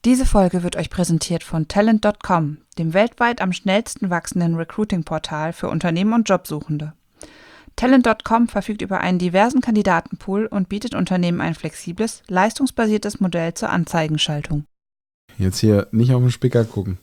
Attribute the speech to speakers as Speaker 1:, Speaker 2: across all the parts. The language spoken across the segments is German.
Speaker 1: Diese Folge wird euch präsentiert von Talent.com, dem weltweit am schnellsten wachsenden Recruiting-Portal für Unternehmen und Jobsuchende. Talent.com verfügt über einen diversen Kandidatenpool und bietet Unternehmen ein flexibles, leistungsbasiertes Modell zur Anzeigenschaltung.
Speaker 2: Jetzt hier nicht auf den Spicker gucken.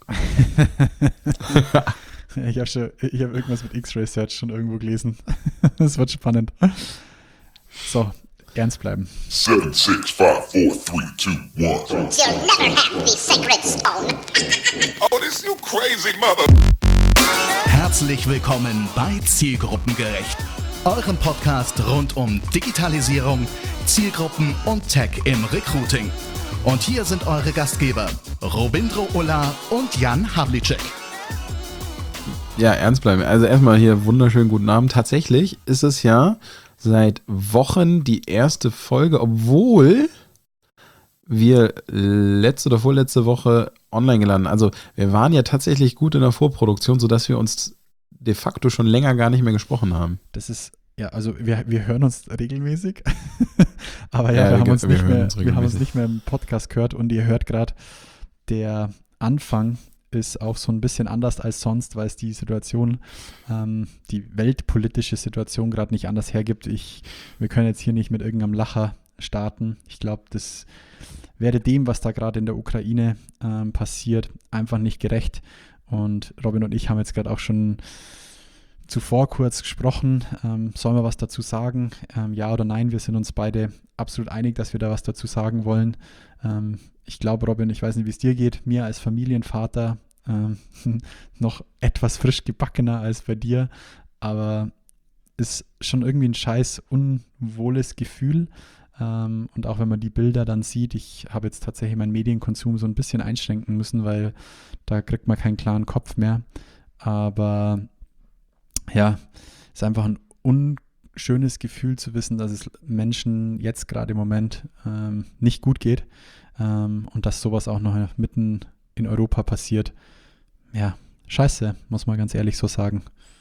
Speaker 3: Ich habe irgendwas mit X-Ray Search schon irgendwo gelesen. Das wird spannend. So, ernst bleiben.
Speaker 4: 7, 6, 5, 4, 3, 2, 1.
Speaker 5: You'll never have the sacred stone.
Speaker 4: Oh, this you crazy mother.
Speaker 6: Herzlich willkommen bei Zielgruppengerecht, eurem Podcast rund um Digitalisierung, Zielgruppen und Tech im Recruiting. Und hier sind eure Gastgeber, Robindro Ulla und Jan Havlicek.
Speaker 2: Ja, ernst bleiben. Also erstmal hier wunderschönen guten Abend. Tatsächlich ist es ja seit Wochen die erste Folge, obwohl wir letzte oder vorletzte Woche online geladen. Also wir waren ja tatsächlich gut in der Vorproduktion, sodass wir uns de facto schon länger gar nicht mehr gesprochen haben.
Speaker 3: Das ist, ja, also wir hören uns regelmäßig, aber ja, wir haben uns nicht mehr im Podcast gehört und ihr hört gerade, der Anfang ist auch so ein bisschen anders als sonst, weil es die Situation, die weltpolitische Situation gerade nicht anders hergibt. Wir können jetzt hier nicht mit irgendeinem Lacher starten. Ich glaube, das wäre dem, was da gerade in der Ukraine passiert, einfach nicht gerecht. Und Robin und ich haben jetzt gerade auch schon zuvor kurz gesprochen. Sollen wir was dazu sagen? Ja oder nein? Wir sind uns beide absolut einig, dass wir da was dazu sagen wollen. Ich glaube, Robin, ich weiß nicht, wie es dir geht. Mir als Familienvater noch etwas frisch gebackener als bei dir, aber ist schon irgendwie ein scheiß unwohles Gefühl. Und auch wenn man die Bilder dann sieht, ich habe jetzt tatsächlich meinen Medienkonsum so ein bisschen einschränken müssen, weil da kriegt man keinen klaren Kopf mehr. Aber ja, es ist einfach ein unschönes Gefühl zu wissen, dass es Menschen jetzt gerade im Moment nicht gut geht und dass sowas auch noch mitten in Europa passiert. Ja, scheiße, muss man ganz ehrlich so sagen.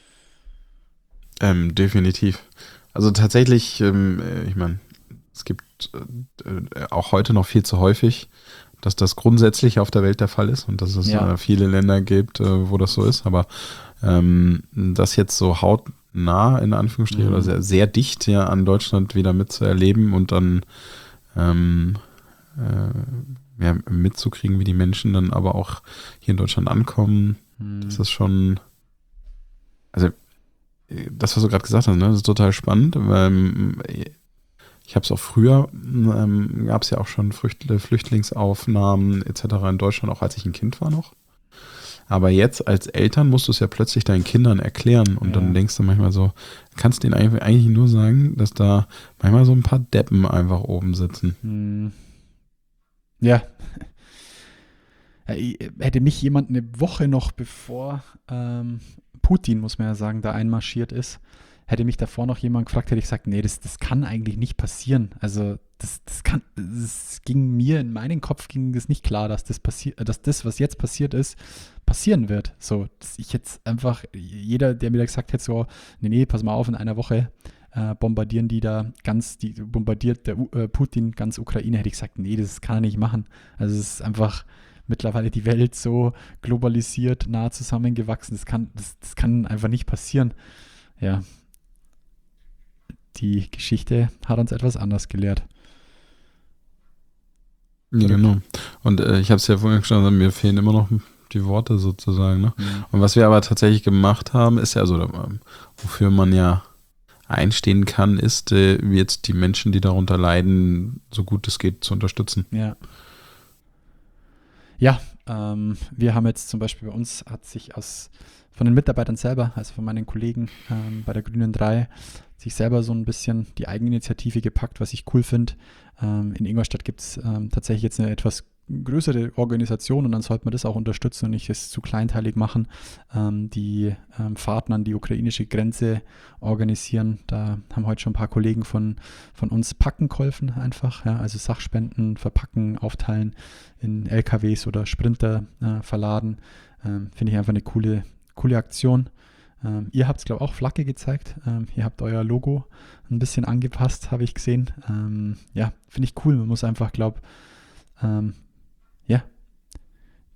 Speaker 2: Definitiv. Also tatsächlich, ich meine, es gibt auch heute noch viel zu häufig, dass das grundsätzlich auf der Welt der Fall ist und dass es viele Länder gibt, wo das so ist, aber das jetzt so hautnah in Anführungsstrichen oder sehr, sehr dicht ja an Deutschland wieder mitzuerleben und dann mitzukriegen, wie die Menschen dann aber auch hier in Deutschland ankommen, das ist schon, also das, was du gerade gesagt hast, ne, das ist total spannend, weil ich habe es auch früher, gab es ja auch schon Flüchtlingsaufnahmen etc. in Deutschland, auch als ich ein Kind war noch. Aber jetzt als Eltern musst du es ja plötzlich deinen Kindern erklären und dann denkst du manchmal so, kannst denen eigentlich nur sagen, dass da manchmal so ein paar Deppen einfach oben sitzen.
Speaker 3: Ja. Hätte mich jemand eine Woche noch bevor Putin, muss man ja sagen, da einmarschiert ist, hätte mich davor noch jemand gefragt, hätte ich gesagt, nee, das kann eigentlich nicht passieren. Also das ging mir, in meinen Kopf ging das nicht klar, dass das, was jetzt passiert ist, passieren wird. So, dass ich jetzt einfach, jeder, der mir da gesagt hätte, so, nee, pass mal auf, in einer Woche bombardiert der Putin ganz Ukraine, hätte ich gesagt, nee, das kann er nicht machen. Also es ist einfach mittlerweile die Welt so globalisiert, nah zusammengewachsen, das kann einfach nicht passieren. Ja. Die Geschichte hat uns etwas anders gelehrt.
Speaker 2: Ja, genau. Und ich habe es ja vorhin schon, mir fehlen immer noch die Worte sozusagen. Ne? Und was wir aber tatsächlich gemacht haben, ist ja, also wofür man ja einstehen kann, ist, jetzt die Menschen, die darunter leiden, so gut es geht, zu unterstützen.
Speaker 3: Ja. Ja, wir haben jetzt zum Beispiel bei uns, hat sich von den Mitarbeitern selber, also von meinen Kollegen bei der Grünen 3, sich selber so ein bisschen die Eigeninitiative gepackt, was ich cool finde. In Ingolstadt gibt es tatsächlich jetzt eine etwas größere Organisation und dann sollte man das auch unterstützen und nicht es zu kleinteilig machen. Die Fahrten an die ukrainische Grenze organisieren. Da haben heute schon ein paar Kollegen von uns packen geholfen einfach. Ja, also Sachspenden verpacken, aufteilen in LKWs oder Sprinter verladen. Finde ich einfach eine coole Aktion. Ihr habt es, glaube ich, auch Flagge gezeigt. Ihr habt euer Logo ein bisschen angepasst, habe ich gesehen. Ja, finde ich cool. Man muss einfach, glaube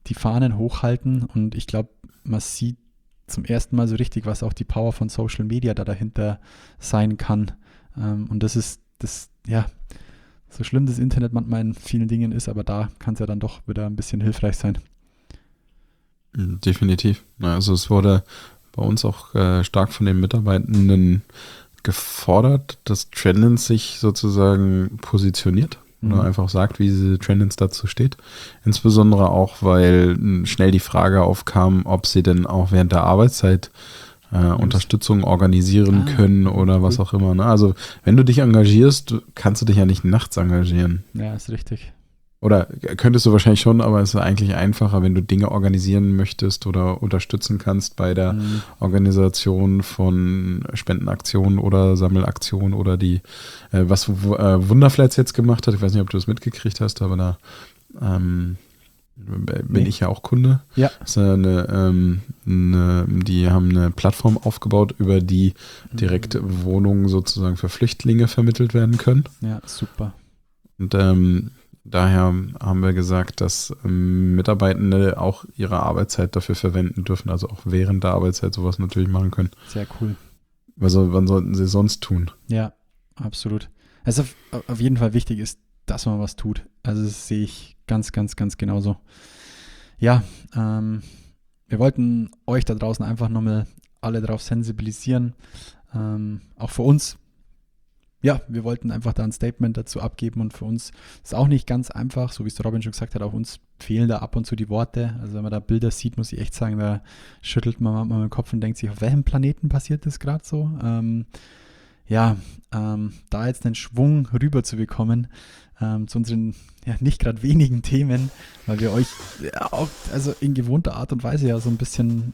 Speaker 3: die Fahnen hochhalten und ich glaube, man sieht zum ersten Mal so richtig, was auch die Power von Social Media da dahinter sein kann. Und das ist so schlimm das Internet manchmal in vielen Dingen ist, aber da kann es ja dann doch wieder ein bisschen hilfreich sein.
Speaker 2: Definitiv. Also es wurde bei uns auch stark von den Mitarbeitenden gefordert, dass Trendance sich sozusagen positioniert oder einfach sagt, wie diese Trendance dazu steht. Insbesondere auch, weil schnell die Frage aufkam, ob sie denn auch während der Arbeitszeit Unterstützung organisieren können oder was auch immer. Ne? Also wenn du dich engagierst, kannst du dich ja nicht nachts engagieren.
Speaker 3: Ja, ist richtig.
Speaker 2: Oder könntest du wahrscheinlich schon, aber es ist eigentlich einfacher, wenn du Dinge organisieren möchtest oder unterstützen kannst bei der Organisation von Spendenaktionen oder Sammelaktionen oder die, was Wunderflats jetzt gemacht hat. Ich weiß nicht, ob du das mitgekriegt hast, aber da bin ich ja auch Kunde.
Speaker 3: Ja.
Speaker 2: Das ist die haben eine Plattform aufgebaut, über die direkt Wohnungen sozusagen für Flüchtlinge vermittelt werden können.
Speaker 3: Ja, super.
Speaker 2: Und daher haben wir gesagt, dass Mitarbeitende auch ihre Arbeitszeit dafür verwenden dürfen, also auch während der Arbeitszeit sowas natürlich machen können.
Speaker 3: Sehr cool.
Speaker 2: Also wann sollten sie sonst tun?
Speaker 3: Ja, absolut. Also auf jeden Fall wichtig ist, dass man was tut. Also das sehe ich ganz, ganz, ganz genauso. Ja, wir wollten euch da draußen einfach nochmal alle darauf sensibilisieren, auch für uns. Ja, wir wollten einfach da ein Statement dazu abgeben und für uns ist auch nicht ganz einfach, so wie es der Robin schon gesagt hat, auch uns fehlen da ab und zu die Worte. Also wenn man da Bilder sieht, muss ich echt sagen, da schüttelt man manchmal den Kopf und denkt sich, auf welchem Planeten passiert das gerade so? Da jetzt den Schwung rüber zu bekommen zu unseren nicht gerade wenigen Themen, weil wir euch auch also in gewohnter Art und Weise ja so ein bisschen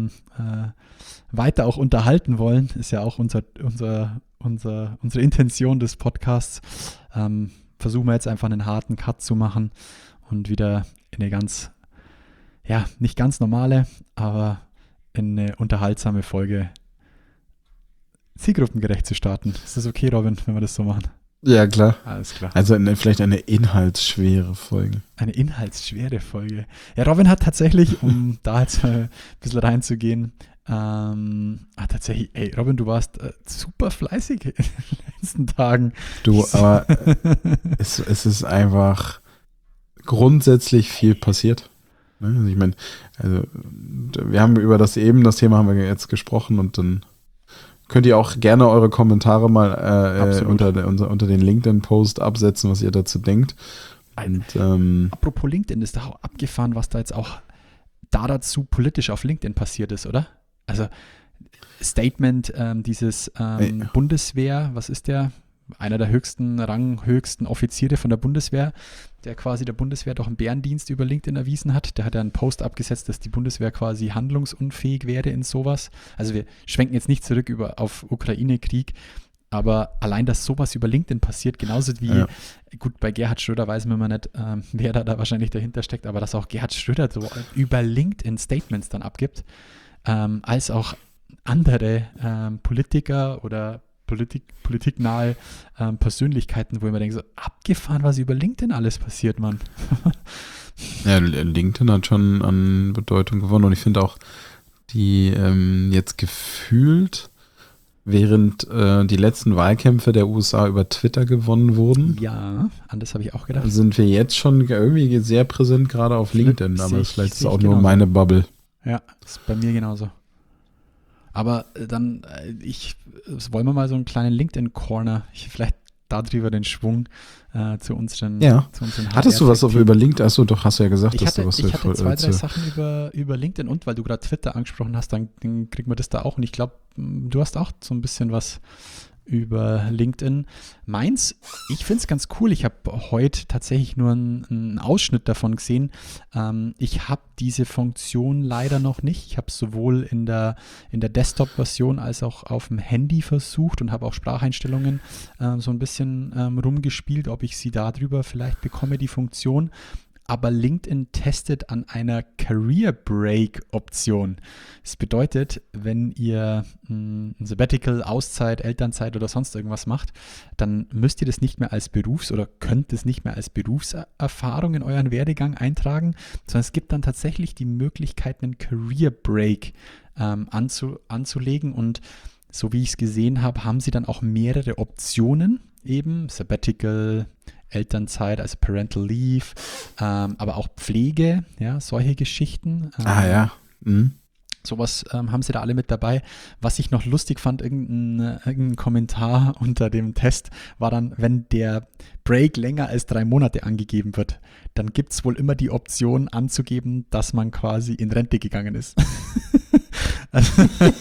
Speaker 3: weiter auch unterhalten wollen, ist ja auch unsere Intention des Podcasts. Versuchen wir jetzt einfach einen harten Cut zu machen und wieder in eine ganz, nicht ganz normale, aber in eine unterhaltsame Folge zielgruppengerecht zu starten. Ist das okay, Robin, wenn wir das so machen?
Speaker 2: Ja, klar.
Speaker 3: Alles klar.
Speaker 2: Also vielleicht eine inhaltsschwere Folge.
Speaker 3: Eine inhaltsschwere Folge. Ja, Robin hat tatsächlich, um da jetzt ein bisschen reinzugehen, tatsächlich, Robin, du warst super fleißig in den letzten Tagen.
Speaker 2: Aber es ist einfach grundsätzlich viel passiert. Also ich meine, wir haben über das Thema haben wir jetzt gesprochen und dann könnt ihr auch gerne eure Kommentare mal unter den LinkedIn-Post absetzen, was ihr dazu denkt. Und,
Speaker 3: apropos LinkedIn, ist doch auch abgefahren, was da jetzt auch dazu politisch auf LinkedIn passiert ist, oder? Also Statement dieses Bundeswehr, was ist der? Einer der ranghöchsten Offiziere von der Bundeswehr, der quasi der Bundeswehr doch einen Bärendienst über LinkedIn erwiesen hat. Der hat ja einen Post abgesetzt, dass die Bundeswehr quasi handlungsunfähig wäre in sowas. Also wir schwenken jetzt nicht zurück auf Ukraine-Krieg, aber allein, dass sowas über LinkedIn passiert, genauso wie, gut, bei Gerhard Schröder weiß man immer nicht, wer da wahrscheinlich dahinter steckt, aber dass auch Gerhard Schröder so über LinkedIn Statements dann abgibt, als auch andere Politiker oder politiknahe Persönlichkeiten, wo ich mir denke, so abgefahren, was über LinkedIn alles passiert, Mann.
Speaker 2: Ja, LinkedIn hat schon an Bedeutung gewonnen und ich finde auch, die jetzt gefühlt, während die letzten Wahlkämpfe der USA über Twitter gewonnen wurden.
Speaker 3: Ja, an das habe ich auch gedacht.
Speaker 2: Sind wir jetzt schon irgendwie sehr präsent, gerade auf LinkedIn, aber vielleicht ist es auch nur meine Bubble.
Speaker 3: Ja, das ist bei mir genauso. Aber dann, wollen wir mal so einen kleinen LinkedIn-Corner, vielleicht darüber den Schwung zu unseren
Speaker 2: Hattest du was über LinkedIn? Achso, doch, hast du ja gesagt, dass du was...
Speaker 3: Ich hatte 2, 3 Sachen über LinkedIn und weil du gerade Twitter angesprochen hast, dann kriegen wir das da auch. Und ich glaube, du hast auch so ein bisschen was über LinkedIn. Meins, ich finde es ganz cool. Ich habe heute tatsächlich nur einen Ausschnitt davon gesehen. Ich habe diese Funktion leider noch nicht. Ich habe es sowohl in der Desktop-Version als auch auf dem Handy versucht und habe auch Spracheinstellungen so ein bisschen rumgespielt, ob ich sie darüber vielleicht bekomme, die Funktion. aber LinkedIn testet an einer Career Break Option. Das bedeutet, wenn ihr ein Sabbatical, Auszeit, Elternzeit oder sonst irgendwas macht, dann müsst ihr das nicht mehr als oder könnt es nicht mehr als Berufserfahrung in euren Werdegang eintragen, sondern es gibt dann tatsächlich die Möglichkeit, einen Career Break anzulegen, und so wie ich es gesehen habe, haben sie dann auch mehrere Optionen, eben Sabbatical, Elternzeit, also Parental Leave, aber auch Pflege, ja, solche Geschichten.
Speaker 2: Ja.
Speaker 3: Sowas haben sie da alle mit dabei. Was ich noch lustig fand, irgendein Kommentar unter dem Test war dann, wenn der Break länger als 3 Monate angegeben wird, dann gibt es wohl immer die Option anzugeben, dass man quasi in Rente gegangen ist. Das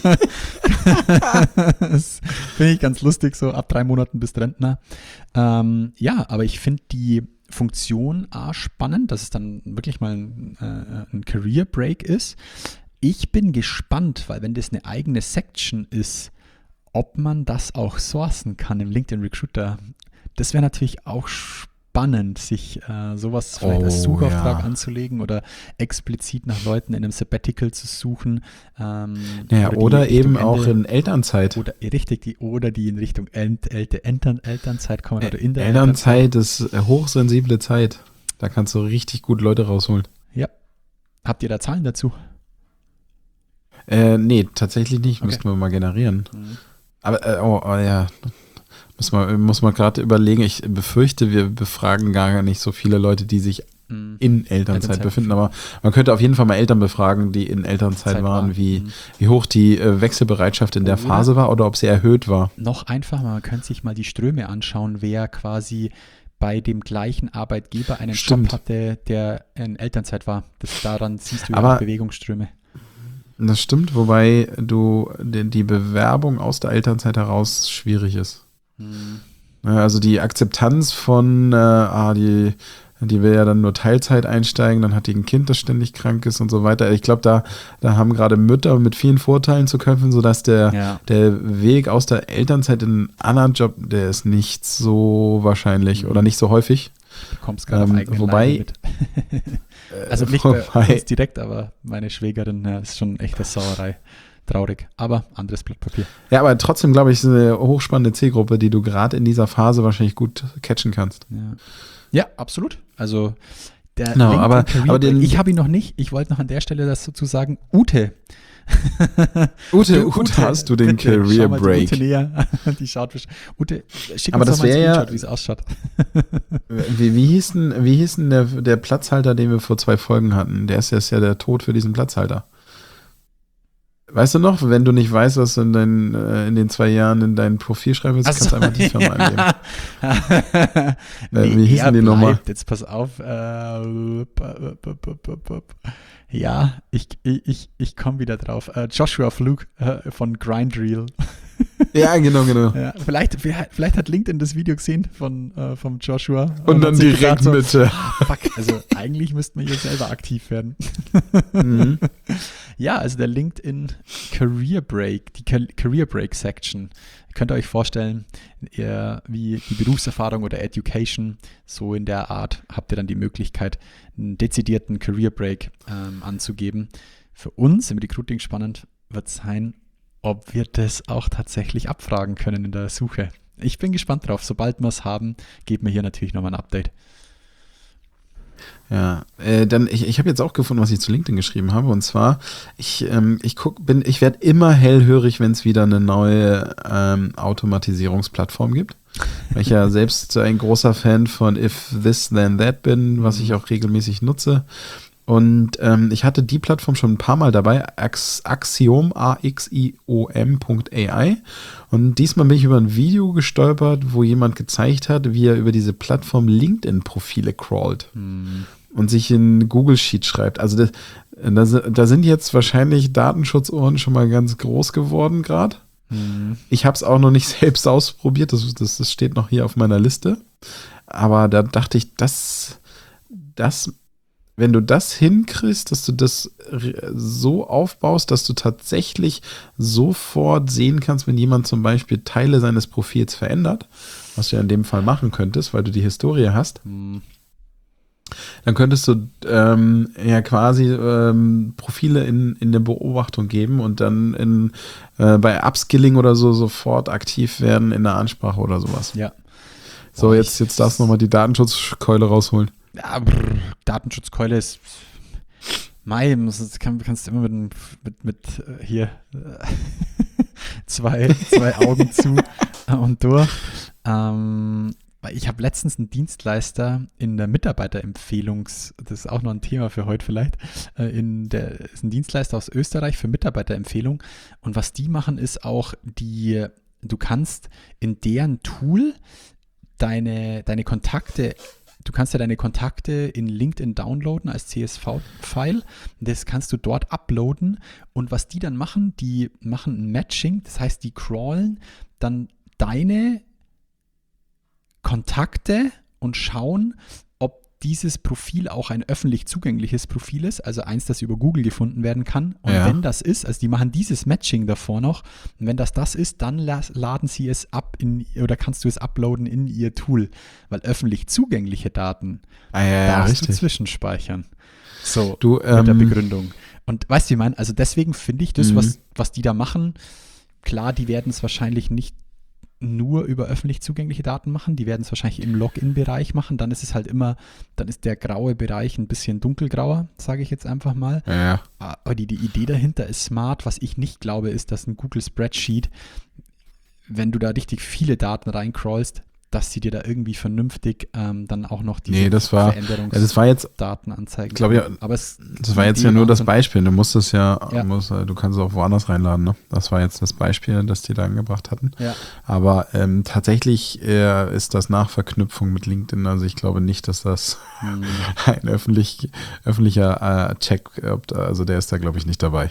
Speaker 3: finde ich ganz lustig, so ab 3 Monaten bist Rentner. Aber ich finde die Funktion spannend, dass es dann wirklich mal ein Career Break ist. Ich bin gespannt, weil wenn das eine eigene Section ist, ob man das auch sourcen kann im LinkedIn Recruiter. Das wäre natürlich auch spannend, sich sowas vielleicht als Suchauftrag anzulegen oder explizit nach Leuten in einem Sabbatical zu suchen.
Speaker 2: Oder eben auch in Elternzeit.
Speaker 3: Oder die in Richtung Elternzeit kommen. Oder in der
Speaker 2: Elternzeit ist hochsensible Zeit. Da kannst du richtig gut Leute rausholen.
Speaker 3: Ja. Habt ihr da Zahlen dazu?
Speaker 2: Nee, tatsächlich nicht.
Speaker 3: Okay.
Speaker 2: Müssten wir mal generieren. Aber, muss man gerade überlegen. Ich befürchte, wir befragen gar nicht so viele Leute, die sich in Elternzeit befinden. Aber man könnte auf jeden Fall mal Eltern befragen, die in Elternzeit waren, wie hoch die Wechselbereitschaft in der Phase war oder ob sie erhöht war.
Speaker 3: Noch einfacher, man könnte sich mal die Ströme anschauen, wer quasi bei dem gleichen Arbeitgeber einen Job hatte, der in Elternzeit war. Daran siehst du ja die Bewegungsströme.
Speaker 2: Das stimmt, wobei die Bewerbung aus der Elternzeit heraus schwierig ist. Also die Akzeptanz von, die will ja dann nur Teilzeit einsteigen, dann hat die ein Kind, das ständig krank ist und so weiter. Ich glaube, da haben gerade Mütter mit vielen Vorteilen zu kämpfen, sodass der Weg aus der Elternzeit in einen anderen Job, der ist nicht so wahrscheinlich oder nicht so häufig.
Speaker 3: Du bekommst gerade am eigenen Leib mit. Also nicht bei uns direkt, aber meine Schwägerin ist schon echt eine Sauerei. Traurig, aber anderes Blatt Papier.
Speaker 2: Ja, aber trotzdem, glaube ich, ist eine hochspannende Zielgruppe, die du gerade in dieser Phase wahrscheinlich gut catchen kannst.
Speaker 3: Ja, absolut. Also
Speaker 2: aber
Speaker 3: ich habe ihn noch nicht. Ich wollte noch an der Stelle das dazu sagen. Ute,
Speaker 2: Ute, hast du den bitte, Career Break?
Speaker 3: Ute näher. Die schaut Ute, schick
Speaker 2: aber
Speaker 3: uns
Speaker 2: das wäre ja,
Speaker 3: wie es ausschaut.
Speaker 2: Wie hieß denn der Platzhalter, den wir vor 2 Folgen hatten? Der ist ja der Tod für diesen Platzhalter. Weißt du noch, wenn du nicht weißt, was du in den 2 Jahren in dein Profil schreiben willst, kannst du einfach die Firma eingeben. Wie hieß denn die nochmal?
Speaker 3: Jetzt pass auf. Ja, ich komme wieder drauf. Joshua Flug von Grindreel.
Speaker 2: Ja, genau.
Speaker 3: Ja, vielleicht hat LinkedIn das Video gesehen vom Joshua.
Speaker 2: Und dann direkt so, mit.
Speaker 3: Fuck, also eigentlich müssten wir hier selber aktiv werden.
Speaker 2: Mhm.
Speaker 3: Ja, also der LinkedIn Career Break, die Career Break Section. Ihr könnt euch vorstellen, wie die Berufserfahrung oder Education, so in der Art, habt ihr dann die Möglichkeit, einen dezidierten Career Break anzugeben. Für uns im Recruiting spannend wird sein, ob wir das auch tatsächlich abfragen können in der Suche. Ich bin gespannt drauf. Sobald wir es haben, geben wir hier natürlich nochmal ein Update.
Speaker 2: Ja, dann ich habe jetzt auch gefunden, was ich zu LinkedIn geschrieben habe, und zwar ich werde immer hellhörig, wenn es wieder eine neue Automatisierungsplattform gibt, weil ich ja selbst ein großer Fan von If This Then That bin, was ich auch regelmäßig nutze. Und ich hatte die Plattform schon ein paar Mal dabei, Axiom, axiom.ai. Und diesmal bin ich über ein Video gestolpert, wo jemand gezeigt hat, wie er über diese Plattform LinkedIn-Profile crawlt und sich in Google Sheet schreibt. Also da sind jetzt wahrscheinlich Datenschutzohren schon mal ganz groß geworden gerade. Ich habe es auch noch nicht selbst ausprobiert, das steht noch hier auf meiner Liste. Aber da dachte ich, wenn du das hinkriegst, dass du das so aufbaust, dass du tatsächlich sofort sehen kannst, wenn jemand zum Beispiel Teile seines Profils verändert, was du ja in dem Fall machen könntest, weil du die Historie hast, Dann könntest du ja quasi Profile in der Beobachtung geben und dann bei Upskilling oder so sofort aktiv werden in der Ansprache oder sowas.
Speaker 3: Ja.
Speaker 2: So, jetzt darfst du nochmal die Datenschutzkeule rausholen.
Speaker 3: Ja, Datenschutzkeule ist kannst du immer mit hier zwei Augen zu und durch. Ich habe letztens einen Dienstleister in der das ist auch noch ein Thema für heute vielleicht, ist ein Dienstleister aus Österreich für Mitarbeiterempfehlung, und was die machen ist auch, du kannst in deren Tool deine Kontakte, du kannst ja deine Kontakte in LinkedIn downloaden als CSV-File. Das kannst du dort uploaden. Und was die dann machen, die machen ein Matching. Das heißt, die crawlen dann deine Kontakte und schauen, ob dieses Profil auch ein öffentlich zugängliches Profil ist, also eins, das über Google gefunden werden kann. Und wenn das ist, also die machen dieses Matching davor noch, und wenn das ist, dann laden sie es ab oder kannst du es uploaden in ihr Tool, weil öffentlich zugängliche Daten darfst du zwischenspeichern. So, mit der Begründung. Und weißt du, wie ich meine? Also deswegen finde ich das, was die da machen, klar, die werden es wahrscheinlich nicht nur über öffentlich zugängliche Daten machen, die werden es wahrscheinlich im Login-Bereich machen, dann ist es halt immer, dann ist der graue Bereich ein bisschen dunkelgrauer, sage ich jetzt einfach mal.
Speaker 2: Ja.
Speaker 3: Aber die Idee dahinter ist smart. Was ich nicht glaube, ist, dass ein Google Spreadsheet, wenn du da richtig viele Daten reincrawlst, dass sie dir da irgendwie vernünftig dann auch noch diese Veränderungsdaten anzeigen.
Speaker 2: Glaube ja, aber das war jetzt ja nur das Beispiel. Du musst es du kannst es auch woanders reinladen. Ne? Das war jetzt das Beispiel, das die da angebracht hatten.
Speaker 3: Ja.
Speaker 2: Aber tatsächlich ist das nach Verknüpfung mit LinkedIn. Also ich glaube nicht, dass das ein öffentlicher Check, also der ist da, glaube ich, nicht dabei.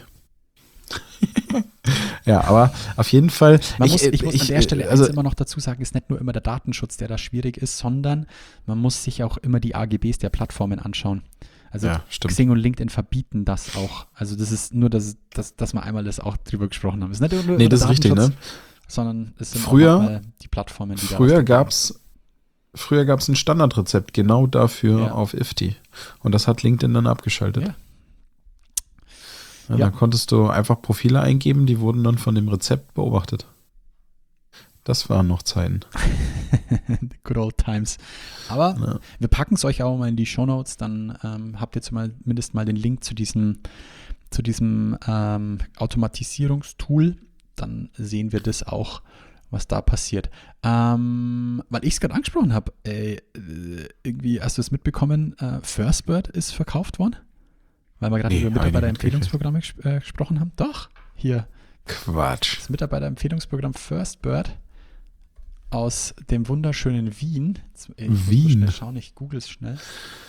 Speaker 2: Ja, aber auf jeden Fall.
Speaker 3: Ich muss an der Stelle immer noch dazu sagen, ist nicht nur immer der Datenschutz, der da schwierig ist, sondern man muss sich auch immer die AGBs der Plattformen anschauen. Also Xing und LinkedIn verbieten das auch. Also das ist nur, dass wir einmal das auch drüber gesprochen haben. Es ist nicht nur
Speaker 2: das ist richtig, ne?
Speaker 3: Sondern es sind auch die Plattformen, die
Speaker 2: Früher gab es ein Standardrezept genau dafür auf IFTI. Und das hat LinkedIn dann abgeschaltet. Ja, dann konntest du einfach Profile eingeben, die wurden dann von dem Rezept beobachtet. Das waren noch Zeiten.
Speaker 3: Good old times. Aber wir packen es euch auch mal in die Shownotes, dann habt ihr zumindest mal den Link zu diesem Automatisierungstool. Dann sehen wir das auch, was da passiert. Weil ich es gerade angesprochen habe, irgendwie hast du es mitbekommen, Firstbird ist verkauft worden? Weil wir gerade über Mitarbeiterempfehlungsprogramme gesprochen haben. Doch, hier.
Speaker 2: Quatsch.
Speaker 3: Das Mitarbeiterempfehlungsprogramm Firstbird aus dem wunderschönen Wien.
Speaker 2: Wien?
Speaker 3: Ich google es schnell.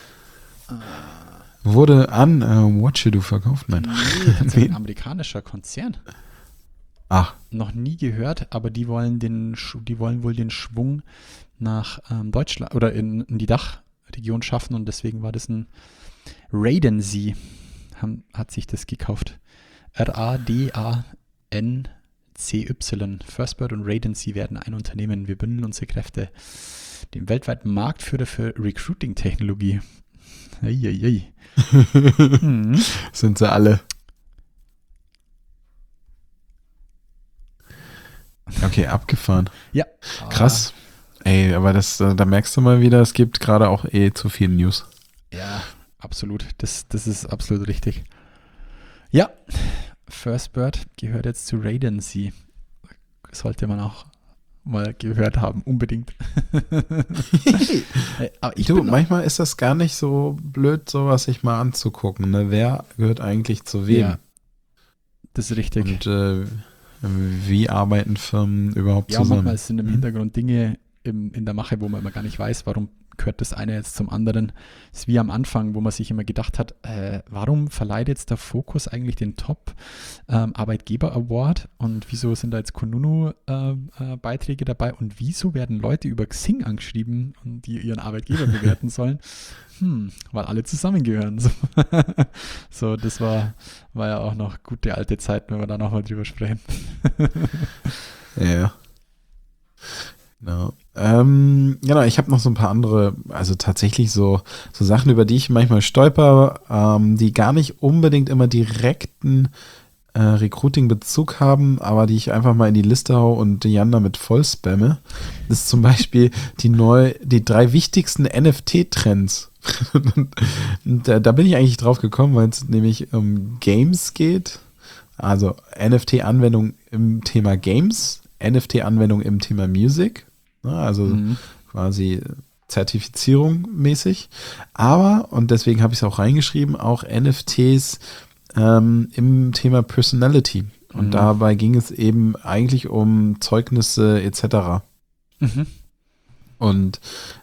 Speaker 2: Wurde an Watchedo verkauft? Nein.
Speaker 3: Nee, das ist ein amerikanischer Konzern.
Speaker 2: Ach.
Speaker 3: Noch nie gehört, aber die wollen wohl den Schwung nach Deutschland oder in die Dachregion schaffen, und deswegen war das ein Radency hat sich das gekauft. RADANCY. Firstbird und Radency werden ein Unternehmen. Wir bündeln unsere Kräfte. Dem weltweiten Marktführer für Recruiting-Technologie.
Speaker 2: Sind sie alle. Okay, abgefahren.
Speaker 3: Ja.
Speaker 2: Krass. Ey, aber da merkst du mal wieder, es gibt gerade auch zu viel News.
Speaker 3: Ja, absolut. Das ist absolut richtig. Ja, Firstbird gehört jetzt zu Radency. Sollte man auch mal gehört haben, unbedingt. Aber
Speaker 2: manchmal ist das gar nicht so blöd, sowas sich mal anzugucken. Ne? Wer gehört eigentlich zu wem? Ja,
Speaker 3: das ist richtig.
Speaker 2: Und wie arbeiten Firmen überhaupt zusammen? Ja,
Speaker 3: manchmal sind im Hintergrund Dinge in der Mache, wo man immer gar nicht weiß, warum gehört das eine jetzt zum anderen. Das ist wie am Anfang, wo man sich immer gedacht hat, warum verleiht jetzt der Fokus eigentlich den Top-Arbeitgeber-Award und wieso sind da jetzt Kununu-Beiträge dabei und wieso werden Leute über Xing angeschrieben und die ihren Arbeitgeber bewerten sollen? Weil alle zusammengehören. So, das war ja auch noch gute alte Zeit, wenn wir da nochmal drüber sprechen.
Speaker 2: Ja. Genau. Genau, ich habe noch so ein paar andere, also tatsächlich so Sachen, über die ich manchmal stolper, die gar nicht unbedingt immer direkten Recruiting-Bezug haben, aber die ich einfach mal in die Liste hau und Jan damit voll spamme. Das ist zum Beispiel die 3 wichtigsten NFT-Trends. Da bin ich eigentlich drauf gekommen, weil es nämlich um Games geht. Also NFT-Anwendung im Thema Games, NFT-Anwendung im Thema Music, also quasi Zertifizierung mäßig. Aber, und deswegen habe ich es auch reingeschrieben, auch NFTs im Thema Personality. Und dabei ging es eben eigentlich um Zeugnisse etc. Und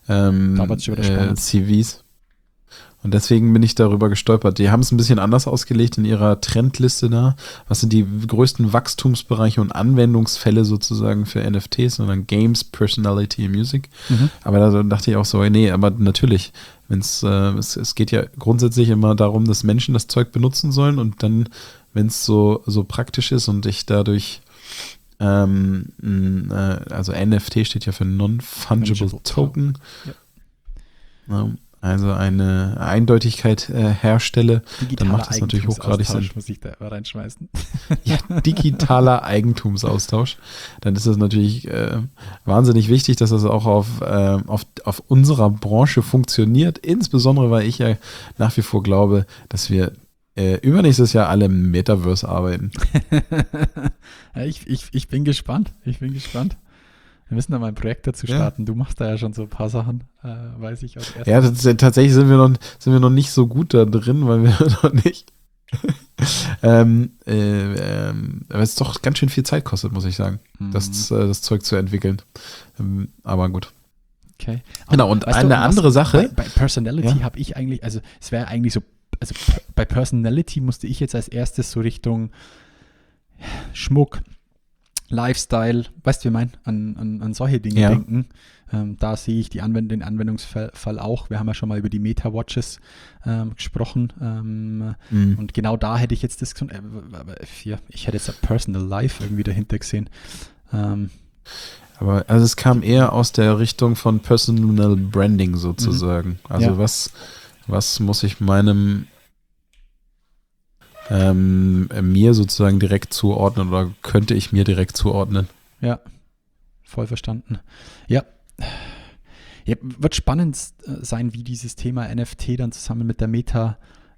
Speaker 2: CVs. Und deswegen bin ich darüber gestolpert. Die haben es ein bisschen anders ausgelegt in ihrer Trendliste da. Was sind die größten Wachstumsbereiche und Anwendungsfälle sozusagen für NFTs, sondern Games, Personality, Music. Aber da dachte ich auch so, nee, aber natürlich, es geht ja grundsätzlich immer darum, dass Menschen das Zeug benutzen sollen und dann, wenn es so praktisch ist und ich dadurch also NFT steht ja für Non-Fungible Token. Ja. Also eine Eindeutigkeit herstelle, dann macht das natürlich hochgradig Sinn.
Speaker 3: Muss ich da reinschmeißen.
Speaker 2: Ja, digitaler Eigentumsaustausch. Dann ist das natürlich wahnsinnig wichtig, dass das auch auf unserer Branche funktioniert. Insbesondere, weil ich ja nach wie vor glaube, dass wir übernächstes Jahr alle im Metaverse arbeiten.
Speaker 3: Ich bin gespannt. Wir müssen da mal ein Projekt dazu starten. Ja. Du machst da ja schon so ein paar Sachen, weiß ich aus erster Hand.
Speaker 2: Ja, tatsächlich sind wir noch nicht so gut da drin, weil wir noch nicht aber es doch ganz schön viel Zeit kostet, muss ich sagen, das Zeug zu entwickeln. Aber gut.
Speaker 3: Okay.
Speaker 2: Genau, und eine andere Sache.
Speaker 3: Bei Personality habe ich eigentlich, also es wäre eigentlich so, also bei Personality musste ich jetzt als erstes so Richtung Schmuck, Lifestyle, weißt du, wie ich meine, an solche Dinge denken. Da sehe ich den Anwendungsfall auch. Wir haben ja schon mal über die Meta-Watches gesprochen. Und genau da hätte ich jetzt das ich hätte jetzt ein Personal Life irgendwie dahinter gesehen.
Speaker 2: Aber also es kam eher aus der Richtung von Personal Branding sozusagen. Also was muss ich meinem mir sozusagen direkt zuordnen oder könnte ich mir direkt zuordnen?
Speaker 3: Ja, voll verstanden. Ja, wird spannend sein, wie dieses Thema NFT dann zusammen mit der Meta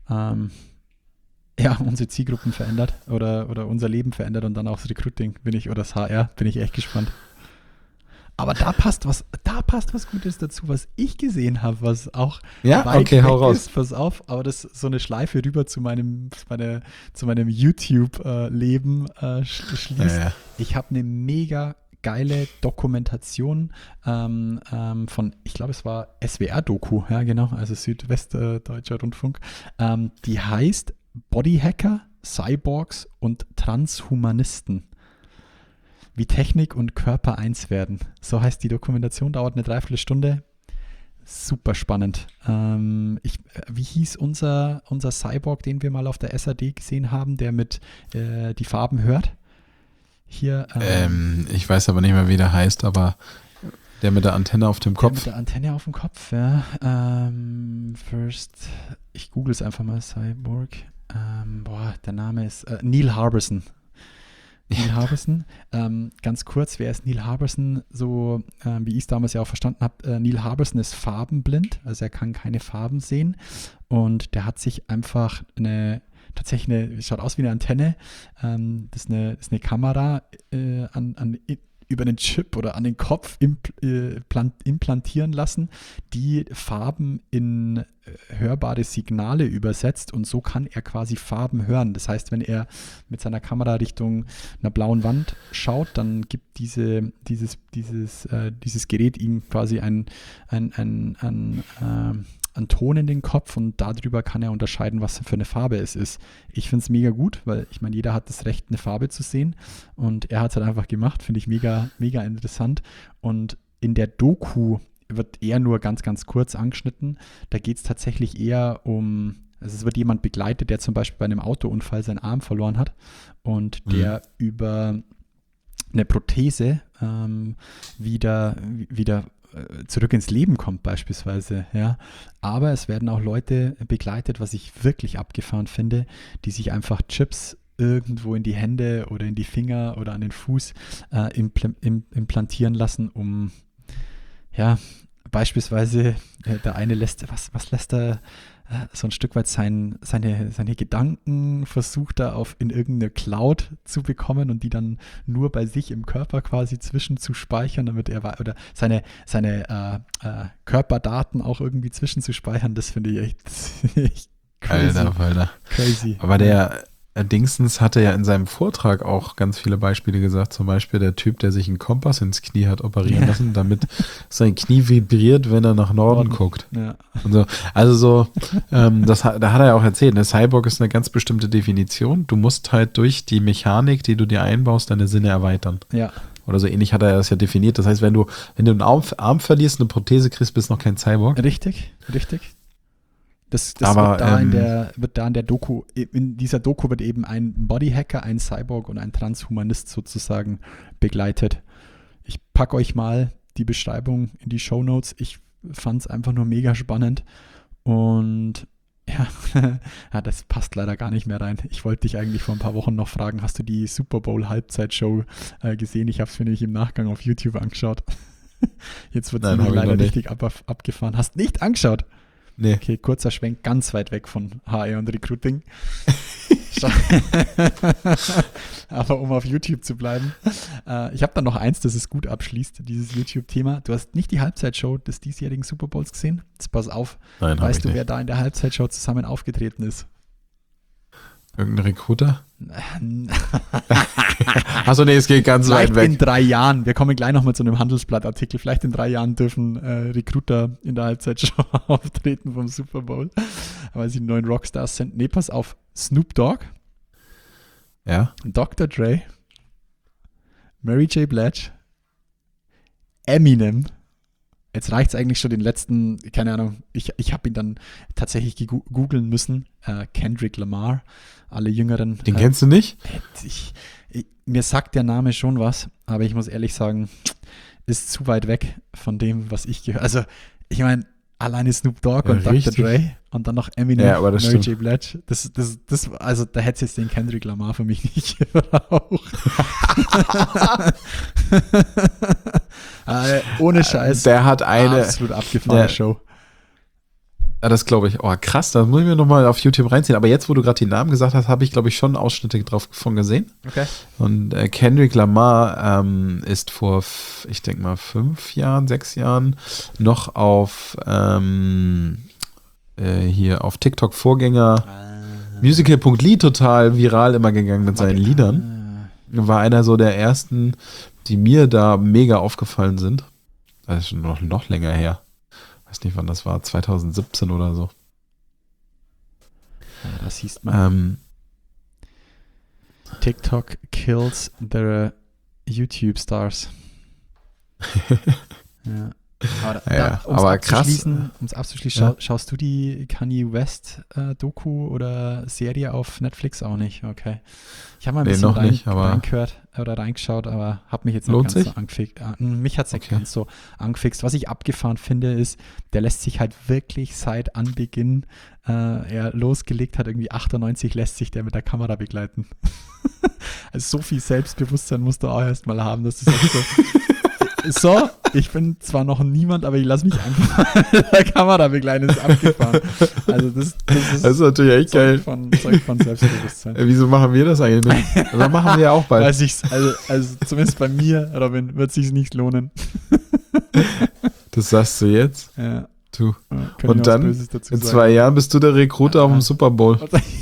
Speaker 3: unsere Zielgruppen verändert oder unser Leben verändert und dann auch das Recruiting oder das HR, bin ich echt gespannt. Aber da passt was Gutes dazu, was ich gesehen habe, was auch weit weg ist. Pass auf, aber das so eine Schleife rüber zu meinem YouTube-Leben schließt. Ja. Ich habe eine mega geile Dokumentation von, ich glaube, es war SWR-Doku, ja genau, also Südwestdeutscher Rundfunk. Die heißt Bodyhacker, Cyborgs und Transhumanisten. Wie Technik und Körper eins werden. So heißt die Dokumentation, dauert eine Dreiviertelstunde. Super spannend. Wie hieß unser Cyborg, den wir mal auf der SAD gesehen haben, der mit die Farben hört? Hier.
Speaker 2: Ich weiß aber nicht mehr, wie der heißt, aber der mit der Antenne auf dem Kopf.
Speaker 3: Mit der Antenne auf dem Kopf, ja. Ich google es einfach mal, Cyborg. Der Name ist Neil Harbisson. Neil Harbisson, ganz kurz, wer ist Neil Harbisson? So wie ich es damals ja auch verstanden habe, Neil Harbisson ist farbenblind, also er kann keine Farben sehen und der hat sich einfach schaut aus wie eine Antenne, das ist eine Kamera über einen Chip oder an den Kopf implantieren lassen, die Farben in hörbare Signale übersetzt und so kann er quasi Farben hören. Das heißt, wenn er mit seiner Kamera Richtung einer blauen Wand schaut, dann gibt dieses Gerät ihm quasi einen Ton in den Kopf und darüber kann er unterscheiden, was für eine Farbe es ist. Ich finde es mega gut, weil ich meine, jeder hat das Recht, eine Farbe zu sehen und er hat es halt einfach gemacht, finde ich mega, mega interessant und in der Doku wird eher nur ganz, ganz kurz angeschnitten. Da geht es tatsächlich eher es wird jemand begleitet, der zum Beispiel bei einem Autounfall seinen Arm verloren hat und der über eine Prothese wieder zurück ins Leben kommt beispielsweise, ja. Aber es werden auch Leute begleitet, was ich wirklich abgefahren finde, die sich einfach Chips irgendwo in die Hände oder in die Finger oder an den Fuß implantieren lassen, um, ja, beispielsweise der eine lässt, was lässt er, so ein Stück weit seine Gedanken versucht er in irgendeine Cloud zu bekommen und die dann nur bei sich im Körper quasi zwischen zu speichern, damit er oder seine Körperdaten auch irgendwie zwischen zu speichern. Das finde ich echt crazy.
Speaker 2: Alter.
Speaker 3: Crazy.
Speaker 2: Aber der Dingsens hatte ja in seinem Vortrag auch ganz viele Beispiele gesagt. Zum Beispiel der Typ, der sich einen Kompass ins Knie hat operieren lassen, damit sein Knie vibriert, wenn er nach Norden guckt.
Speaker 3: Ja.
Speaker 2: Und so. Also so, da hat er ja auch erzählt, ne? Cyborg ist eine ganz bestimmte Definition. Du musst halt durch die Mechanik, die du dir einbaust, deine Sinne erweitern.
Speaker 3: Ja.
Speaker 2: Oder so ähnlich hat er das ja definiert. Das heißt, wenn du einen Arm verlierst, eine Prothese kriegst, bist du noch kein Cyborg.
Speaker 3: Richtig. Das
Speaker 2: Aber,
Speaker 3: wird da in der Doku, in dieser Doku wird eben ein Bodyhacker, ein Cyborg und ein Transhumanist sozusagen begleitet. Ich packe euch mal die Beschreibung in die Shownotes. Ich fand es einfach nur mega spannend und ja, das passt leider gar nicht mehr rein. Ich wollte dich eigentlich vor ein paar Wochen noch fragen, hast du die Super Bowl Halbzeitshow gesehen? Ich habe es mir nämlich im Nachgang auf YouTube angeschaut. Jetzt wird es leider richtig abgefahren. Hast nicht angeschaut?
Speaker 2: Nee.
Speaker 3: Okay, kurzer Schwenk, ganz weit weg von HR und Recruiting. Aber um auf YouTube zu bleiben. Ich habe dann noch eins, das es gut abschließt, dieses YouTube-Thema. Du hast nicht die Halbzeitshow des diesjährigen Super Bowls gesehen? Jetzt pass auf.
Speaker 2: Nein,
Speaker 3: weißt du, wer da in der Halbzeitshow zusammen aufgetreten ist?
Speaker 2: Irgendein Recruiter? Achso, nee, es geht ganz
Speaker 3: vielleicht
Speaker 2: weit weg.
Speaker 3: In 3 Jahren, wir kommen gleich nochmal zu einem Handelsblatt-Artikel, vielleicht in 3 Jahren dürfen Recruiter in der Halbzeitshow auftreten vom Super Bowl, weil sie die neuen Rockstars sind. Nee, pass auf, Snoop Dogg,
Speaker 2: ja,
Speaker 3: Dr. Dre, Mary J. Blige, Eminem. Jetzt reicht es eigentlich schon den letzten, keine Ahnung, ich habe ihn dann tatsächlich googeln müssen, Kendrick Lamar, alle Jüngeren.
Speaker 2: Den kennst du nicht?
Speaker 3: Mir sagt der Name schon was, aber ich muss ehrlich sagen, ist zu weit weg von dem, was ich gehört. Also, ich meine, alleine Snoop Dogg und Dr. Dre und dann noch Eminem, Mary J. Blige. Also da hätte es jetzt den Kendrick Lamar für mich nicht gebraucht. Ohne Scheiß.
Speaker 2: Der hat eine
Speaker 3: absolut abgefahrene Show.
Speaker 2: Ja, das glaube ich. Oh, krass, das muss ich mir nochmal auf YouTube reinziehen. Aber jetzt, wo du gerade die Namen gesagt hast, habe ich, glaube ich, schon Ausschnitte davon gesehen.
Speaker 3: Okay.
Speaker 2: Und Kendrick Lamar ist vor, ich denke mal, 6 Jahren noch auf hier auf TikTok Vorgänger Musical.ly total viral immer gegangen mit seinen Liedern. War einer so der ersten, die mir da mega aufgefallen sind. Das ist schon noch länger her. Weiß nicht, wann das war, 2017 oder so.
Speaker 3: Ja, das hieß man. TikTok kills the YouTube Stars. Ja. Aber krass. Um es abzuschließen, schaust du die Kanye West Doku oder Serie auf Netflix auch nicht? Okay. Ich habe mal ein bisschen reingeschaut, aber habe mich jetzt nicht ganz so angefixt. Mich hat es nicht ganz so angefixt. Was ich abgefahren finde, ist, der lässt sich halt wirklich seit Anbeginn er losgelegt hat, irgendwie 98, lässt sich der mit der Kamera begleiten. Also so viel Selbstbewusstsein musst du auch erstmal haben, dass du sagst so, ich bin zwar noch niemand, aber ich lasse mich einfach mit der Kamera begleiten, das ist abgefahren. Also das
Speaker 2: ist natürlich echt geil.
Speaker 3: Zeug von Selbstbewusstsein.
Speaker 2: Wieso machen wir das eigentlich nicht? Das machen wir ja auch bald.
Speaker 3: Also zumindest bei mir, Robin, wird es sich nicht lohnen.
Speaker 2: Das sagst du jetzt?
Speaker 3: Ja.
Speaker 2: Du. Und dann, in 2 Jahren bist du der Recruiter auf dem Super Bowl.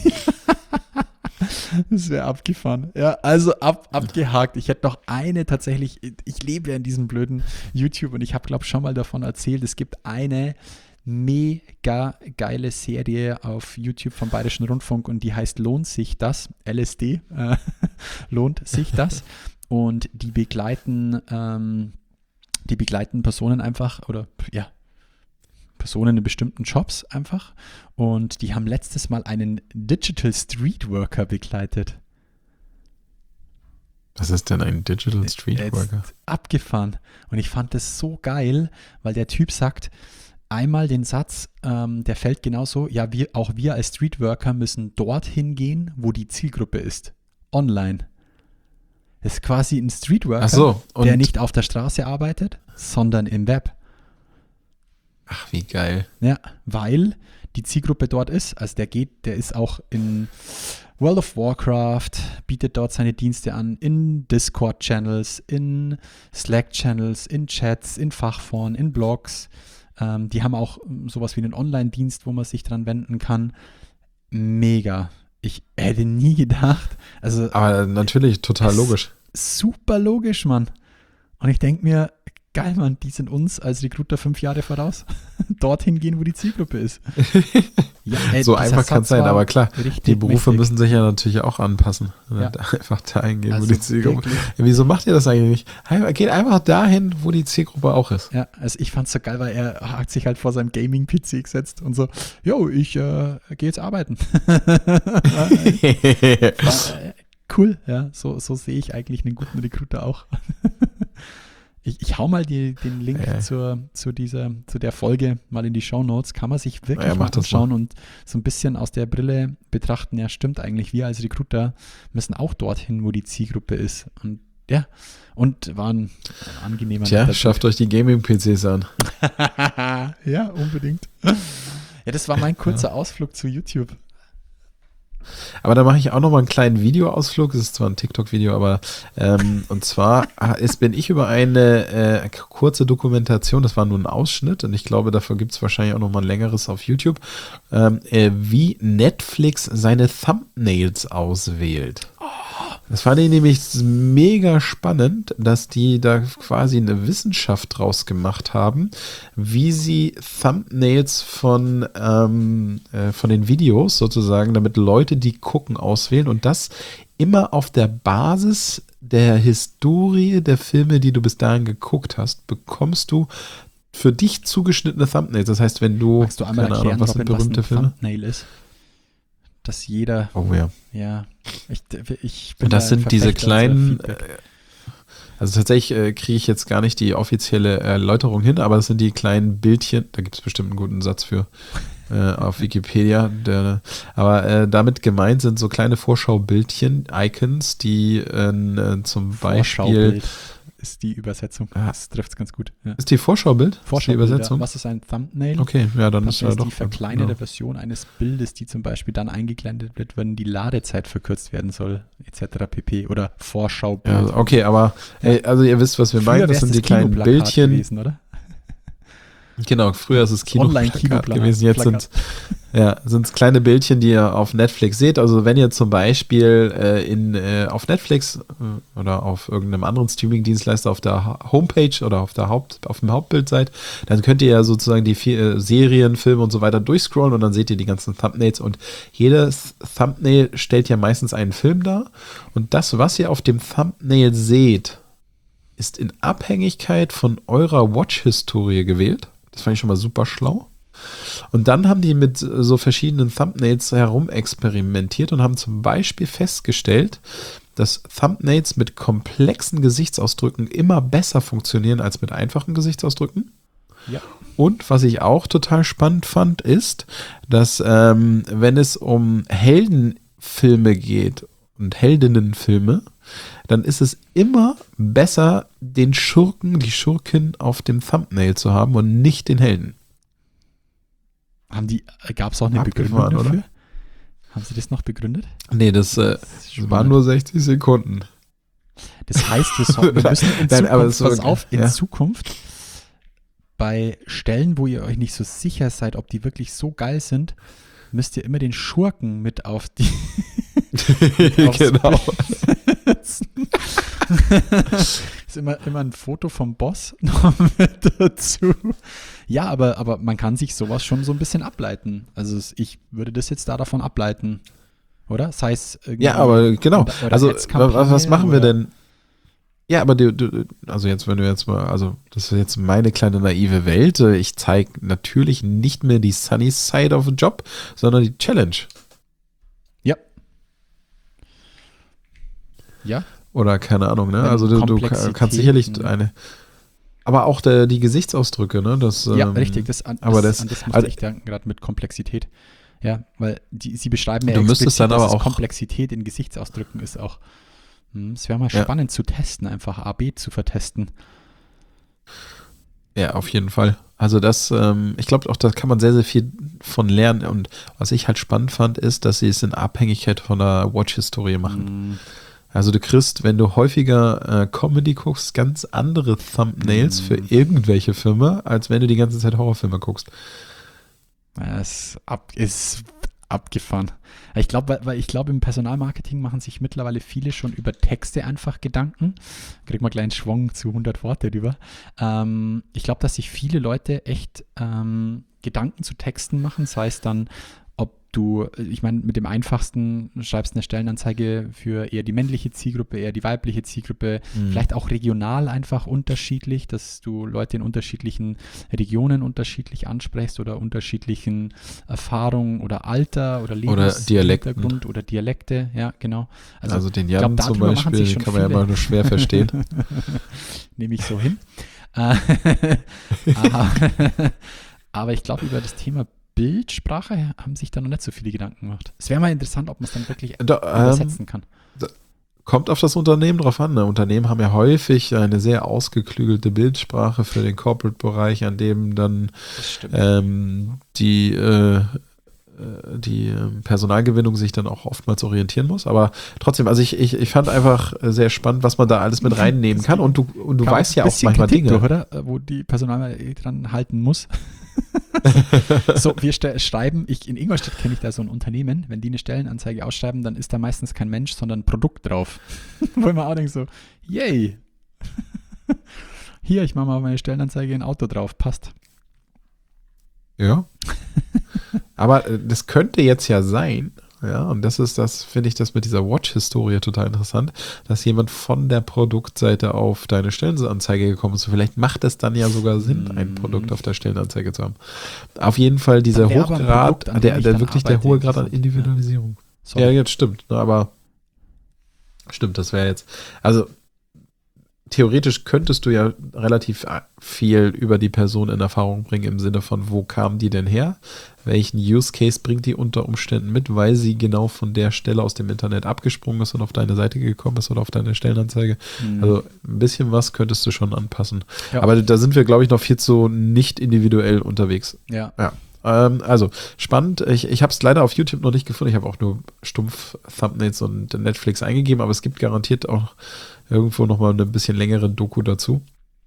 Speaker 3: Das wäre abgefahren. Ja, also abgehakt. Ich hätte noch eine tatsächlich, ich lebe ja in diesem blöden YouTube und ich habe, glaube ich, schon mal davon erzählt, es gibt eine mega geile Serie auf YouTube vom Bayerischen Rundfunk und die heißt Lohnt sich das? LSD. Lohnt sich das? Und die begleiten Personen einfach oder ja, Personen in bestimmten Jobs einfach und die haben letztes Mal einen Digital Street Worker begleitet.
Speaker 2: Was ist denn ein Digital Street Worker?
Speaker 3: Abgefahren. Und ich fand das so geil, weil der Typ sagt einmal den Satz, der fällt genauso, ja, auch wir als Streetworker müssen dorthin gehen, wo die Zielgruppe ist. Online. Das ist quasi ein Streetworker, der nicht auf der Straße arbeitet, sondern im Web.
Speaker 2: Ach, wie geil.
Speaker 3: Ja, weil die Zielgruppe dort ist, also der ist auch in World of Warcraft, bietet dort seine Dienste an, in Discord-Channels, in Slack-Channels, in Chats, in Fachforen, in Blogs. Die haben auch sowas wie einen Online-Dienst, wo man sich dran wenden kann. Mega. Ich hätte nie gedacht. Also,
Speaker 2: aber natürlich, total logisch.
Speaker 3: Super logisch, Mann. Und ich denke mir, geil, Mann, die sind uns als Recruiter 5 Jahre voraus. Dorthin gehen, wo die Zielgruppe ist.
Speaker 2: Ja, so einfach kann es sein, aber klar, die Berufe müssen sich ja natürlich auch anpassen. Ja. Einfach dahin gehen, wo die Zielgruppe ist. Ja, wieso macht ihr das eigentlich nicht? Geht einfach dahin, wo die Zielgruppe auch ist.
Speaker 3: Ja, also ich fand es so geil, weil er hat sich halt vor seinem Gaming-PC gesetzt und so, yo, ich gehe jetzt arbeiten. Cool, ja, so sehe ich eigentlich einen guten Recruiter auch. Ich hau mal den Link zu der Folge mal in die Shownotes. Kann man sich wirklich mal anschauen und so ein bisschen aus der Brille betrachten. Ja, stimmt eigentlich. Wir als Recruiter müssen auch dorthin, wo die Zielgruppe ist. Und ja, und war ein angenehmer.
Speaker 2: Tja, schafft euch die Gaming-PCs an.
Speaker 3: Ja, unbedingt. Ja, das war mein kurzer Ausflug zu YouTube.
Speaker 2: Aber da mache ich auch noch mal einen kleinen Videoausflug. Das ist zwar ein TikTok-Video, aber und zwar bin ich über eine kurze Dokumentation, das war nur ein Ausschnitt und ich glaube, dafür gibt es wahrscheinlich auch noch mal ein längeres auf YouTube, wie Netflix seine Thumbnails auswählt. Das fand ich nämlich mega spannend, dass die da quasi eine Wissenschaft draus gemacht haben, wie sie Thumbnails von den Videos sozusagen, damit Leute, die gucken, auswählen und das immer auf der Basis der Historie der Filme, die du bis dahin geguckt hast, bekommst du für dich zugeschnittene Thumbnails. Das heißt, wenn du,
Speaker 3: magst du einmal erklären, was sind berühmte Filme? Thumbnail ist? Dass jeder.
Speaker 2: Oh ja.
Speaker 3: Ja. Ich bin
Speaker 2: und das sind diese kleinen. Also tatsächlich kriege ich jetzt gar nicht die offizielle Erläuterung hin, aber das sind die kleinen Bildchen. Da gibt es bestimmt einen guten Satz für auf Wikipedia. Aber damit gemeint sind so kleine Vorschaubildchen, Icons, die zum Beispiel.
Speaker 3: Ist die Übersetzung. Das trifft es ganz gut. Ja.
Speaker 2: Ist die Vorschaubild?
Speaker 3: Die Übersetzung? Was ist ein Thumbnail?
Speaker 2: Okay, ja, dann ist
Speaker 3: das die verkleinerte Version eines Bildes, die zum Beispiel dann eingeblendet wird, wenn die Ladezeit verkürzt werden soll, etc. pp. Oder Vorschaubild.
Speaker 2: Ja, okay, aber also ihr wisst, was wir meinen. Das sind die kleinen Bildchen.
Speaker 3: Gewesen, oder?
Speaker 2: Genau, früher ist es Kinoplakat gewesen, jetzt sind es kleine Bildchen, die ihr auf Netflix seht. Also wenn ihr zum Beispiel auf Netflix oder auf irgendeinem anderen Streaming-Dienstleister auf der Homepage oder auf dem Hauptbild seid, dann könnt ihr ja sozusagen die Serien, Filme und so weiter durchscrollen und dann seht ihr die ganzen Thumbnails und jedes Thumbnail stellt ja meistens einen Film dar und das, was ihr auf dem Thumbnail seht, ist in Abhängigkeit von eurer Watch-Historie gewählt. Das fand ich schon mal super schlau. Und dann haben die mit so verschiedenen Thumbnails herumexperimentiert und haben zum Beispiel festgestellt, dass Thumbnails mit komplexen Gesichtsausdrücken immer besser funktionieren als mit einfachen Gesichtsausdrücken.
Speaker 3: Ja.
Speaker 2: Und was ich auch total spannend fand, ist, dass wenn es um Heldenfilme geht und Heldinnenfilme, dann ist es immer besser, den Schurken, die Schurkin auf dem Thumbnail zu haben und nicht den Helden.
Speaker 3: Gab es auch eine Begründung dafür? Oder? Haben Sie das noch begründet?
Speaker 2: Nee, das waren nur 60 Sekunden.
Speaker 3: Das heißt, wir müssen in Zukunft, in Zukunft bei Stellen, wo ihr euch nicht so sicher seid, ob die wirklich so geil sind, müsst ihr immer den Schurken mit auf die
Speaker 2: genau.
Speaker 3: Ist immer ein Foto vom Boss noch mit dazu. Ja, aber man kann sich sowas schon so ein bisschen ableiten. Also ich würde das jetzt davon ableiten, oder? Das heißt
Speaker 2: ja, aber genau. Also was machen wir denn? Ja, aber also jetzt, wenn du jetzt mal, also das ist jetzt meine kleine naive Welt. Ich zeige natürlich nicht mehr die sunny side of a job, sondern die Challenge.
Speaker 3: Ja. Ja.
Speaker 2: Oder keine Ahnung, ne? Also du kannst sicherlich eine. Aber auch die Gesichtsausdrücke, ne? Das,
Speaker 3: richtig. An das musste ich denken, gerade mit Komplexität. Ja, weil sie beschreiben ja
Speaker 2: explizit, dann aber
Speaker 3: dass
Speaker 2: auch
Speaker 3: Komplexität in Gesichtsausdrücken ist auch. Es wäre mal spannend zu testen, einfach A/B zu vertesten.
Speaker 2: Ja, auf jeden Fall. Also das, ich glaube auch, da kann man sehr, sehr viel von lernen. Und was ich halt spannend fand, ist, dass sie es in Abhängigkeit von der Watch-Historie machen. Also du kriegst, wenn du häufiger Comedy guckst, ganz andere Thumbnails für irgendwelche Filme, als wenn du die ganze Zeit Horrorfilme guckst.
Speaker 3: Es ist abgefahren. Ich glaube, im Personalmarketing machen sich mittlerweile viele schon über Texte einfach Gedanken. Kriegen wir gleich einen Schwung zu 100 Worte rüber. Ich glaube, dass sich viele Leute echt Gedanken zu Texten machen, sei es dann, ich meine, mit dem einfachsten schreibst eine Stellenanzeige für eher die männliche Zielgruppe, eher die weibliche Zielgruppe, vielleicht auch regional einfach unterschiedlich, dass du Leute in unterschiedlichen Regionen unterschiedlich ansprichst oder unterschiedlichen Erfahrungen oder Alter oder Lebenshintergrund oder Dialekte, ja, genau.
Speaker 2: Also den Jan zum Beispiel, den kann man ja mal nur schwer verstehen.
Speaker 3: Nehme ich so hin. Aber ich glaube, über das Thema Bildsprache haben sich da noch nicht so viele Gedanken gemacht. Es wäre mal interessant, ob man es dann wirklich übersetzen kann.
Speaker 2: Kommt auf das Unternehmen drauf an. Ne? Unternehmen haben ja häufig eine sehr ausgeklügelte Bildsprache für den Corporate-Bereich, an dem dann die Personalgewinnung sich dann auch oftmals orientieren muss. Aber trotzdem, also ich fand einfach sehr spannend, was man da alles mit reinnehmen kann. Und du weißt ja auch manchmal
Speaker 3: Kritik
Speaker 2: Dinge.
Speaker 3: Durch, oder? Wo die Personal dran halten muss. So, wir schreiben, in Ingolstadt kenne ich da so ein Unternehmen, wenn die eine Stellenanzeige ausschreiben, dann ist da meistens kein Mensch, sondern ein Produkt drauf. Wo ich mir auch denke so, yay. Hier, ich mache mal meine Stellenanzeige ein Auto drauf, passt.
Speaker 2: Ja. Aber das könnte jetzt ja sein, ja, und finde ich das mit dieser Watch-Historie total interessant, dass jemand von der Produktseite auf deine Stellenanzeige gekommen ist. Vielleicht macht es dann ja sogar Sinn, ein Produkt auf der Stellenanzeige zu haben. Auf jeden Fall dieser Hochgrad, der hohe Grad an Individualisierung. Ja, jetzt stimmt, aber stimmt, das wäre jetzt, also theoretisch könntest du ja relativ viel über die Person in Erfahrung bringen, im Sinne von, wo kam die denn her? Welchen Use Case bringt die unter Umständen mit, weil sie genau von der Stelle aus dem Internet abgesprungen ist und auf deine Seite gekommen ist oder auf deine Stellenanzeige. Also ein bisschen was könntest du schon anpassen. Ja. Aber da sind wir, glaube ich, noch viel zu nicht individuell unterwegs.
Speaker 3: Ja.
Speaker 2: Also spannend. Ich habe es leider auf YouTube noch nicht gefunden. Ich habe auch nur stumpf Thumbnails und Netflix eingegeben, aber es gibt garantiert auch irgendwo nochmal eine bisschen längere Doku dazu,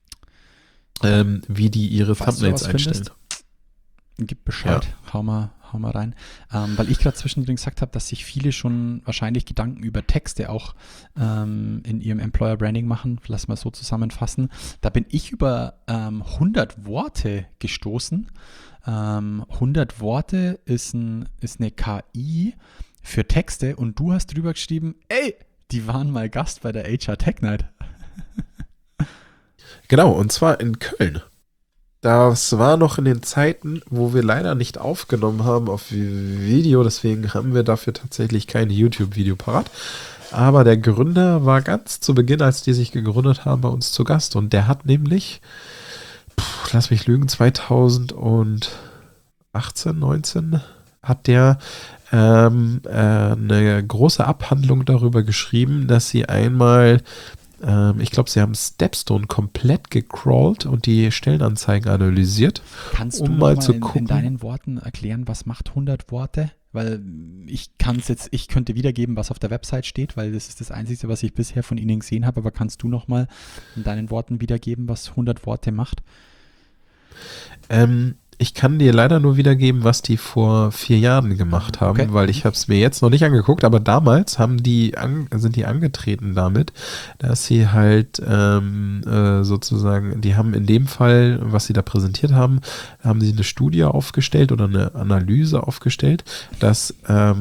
Speaker 2: wie die ihre Thumbnails einstellen.
Speaker 3: Gib Bescheid, hau mal rein. Weil ich gerade zwischendrin gesagt habe, dass sich viele schon wahrscheinlich Gedanken über Texte auch in ihrem Employer Branding machen. Lass mal so zusammenfassen. Da bin ich über 100 Worte gestoßen. 100 Worte ist eine KI für Texte und du hast drüber geschrieben, ey, die waren mal Gast bei der HR Tech Night.
Speaker 2: Genau, und zwar in Köln. Das war noch in den Zeiten, wo wir leider nicht aufgenommen haben auf Video, deswegen haben wir dafür tatsächlich kein YouTube-Video parat. Aber der Gründer war ganz zu Beginn, als die sich gegründet haben, bei uns zu Gast. Und der hat nämlich, lass mich lügen, 2018, 19 hat der eine große Abhandlung darüber geschrieben, dass sie einmal, ich glaube, sie haben Stepstone komplett gecrawlt und die Stellenanzeigen analysiert.
Speaker 3: Kannst du mal zu gucken, in deinen Worten erklären, was macht 100 Worte? Weil ich könnte wiedergeben, was auf der Website steht, weil das ist das Einzige, was ich bisher von Ihnen gesehen habe, aber kannst du noch mal in deinen Worten wiedergeben, was 100 Worte macht?
Speaker 2: Ich kann dir leider nur wiedergeben, was die vor 4 Jahren gemacht haben, weil ich habe es mir jetzt noch nicht angeguckt, aber damals sind die angetreten damit, dass sie halt sozusagen, die haben in dem Fall, was sie da präsentiert haben, haben sie eine Studie aufgestellt oder eine Analyse aufgestellt, dass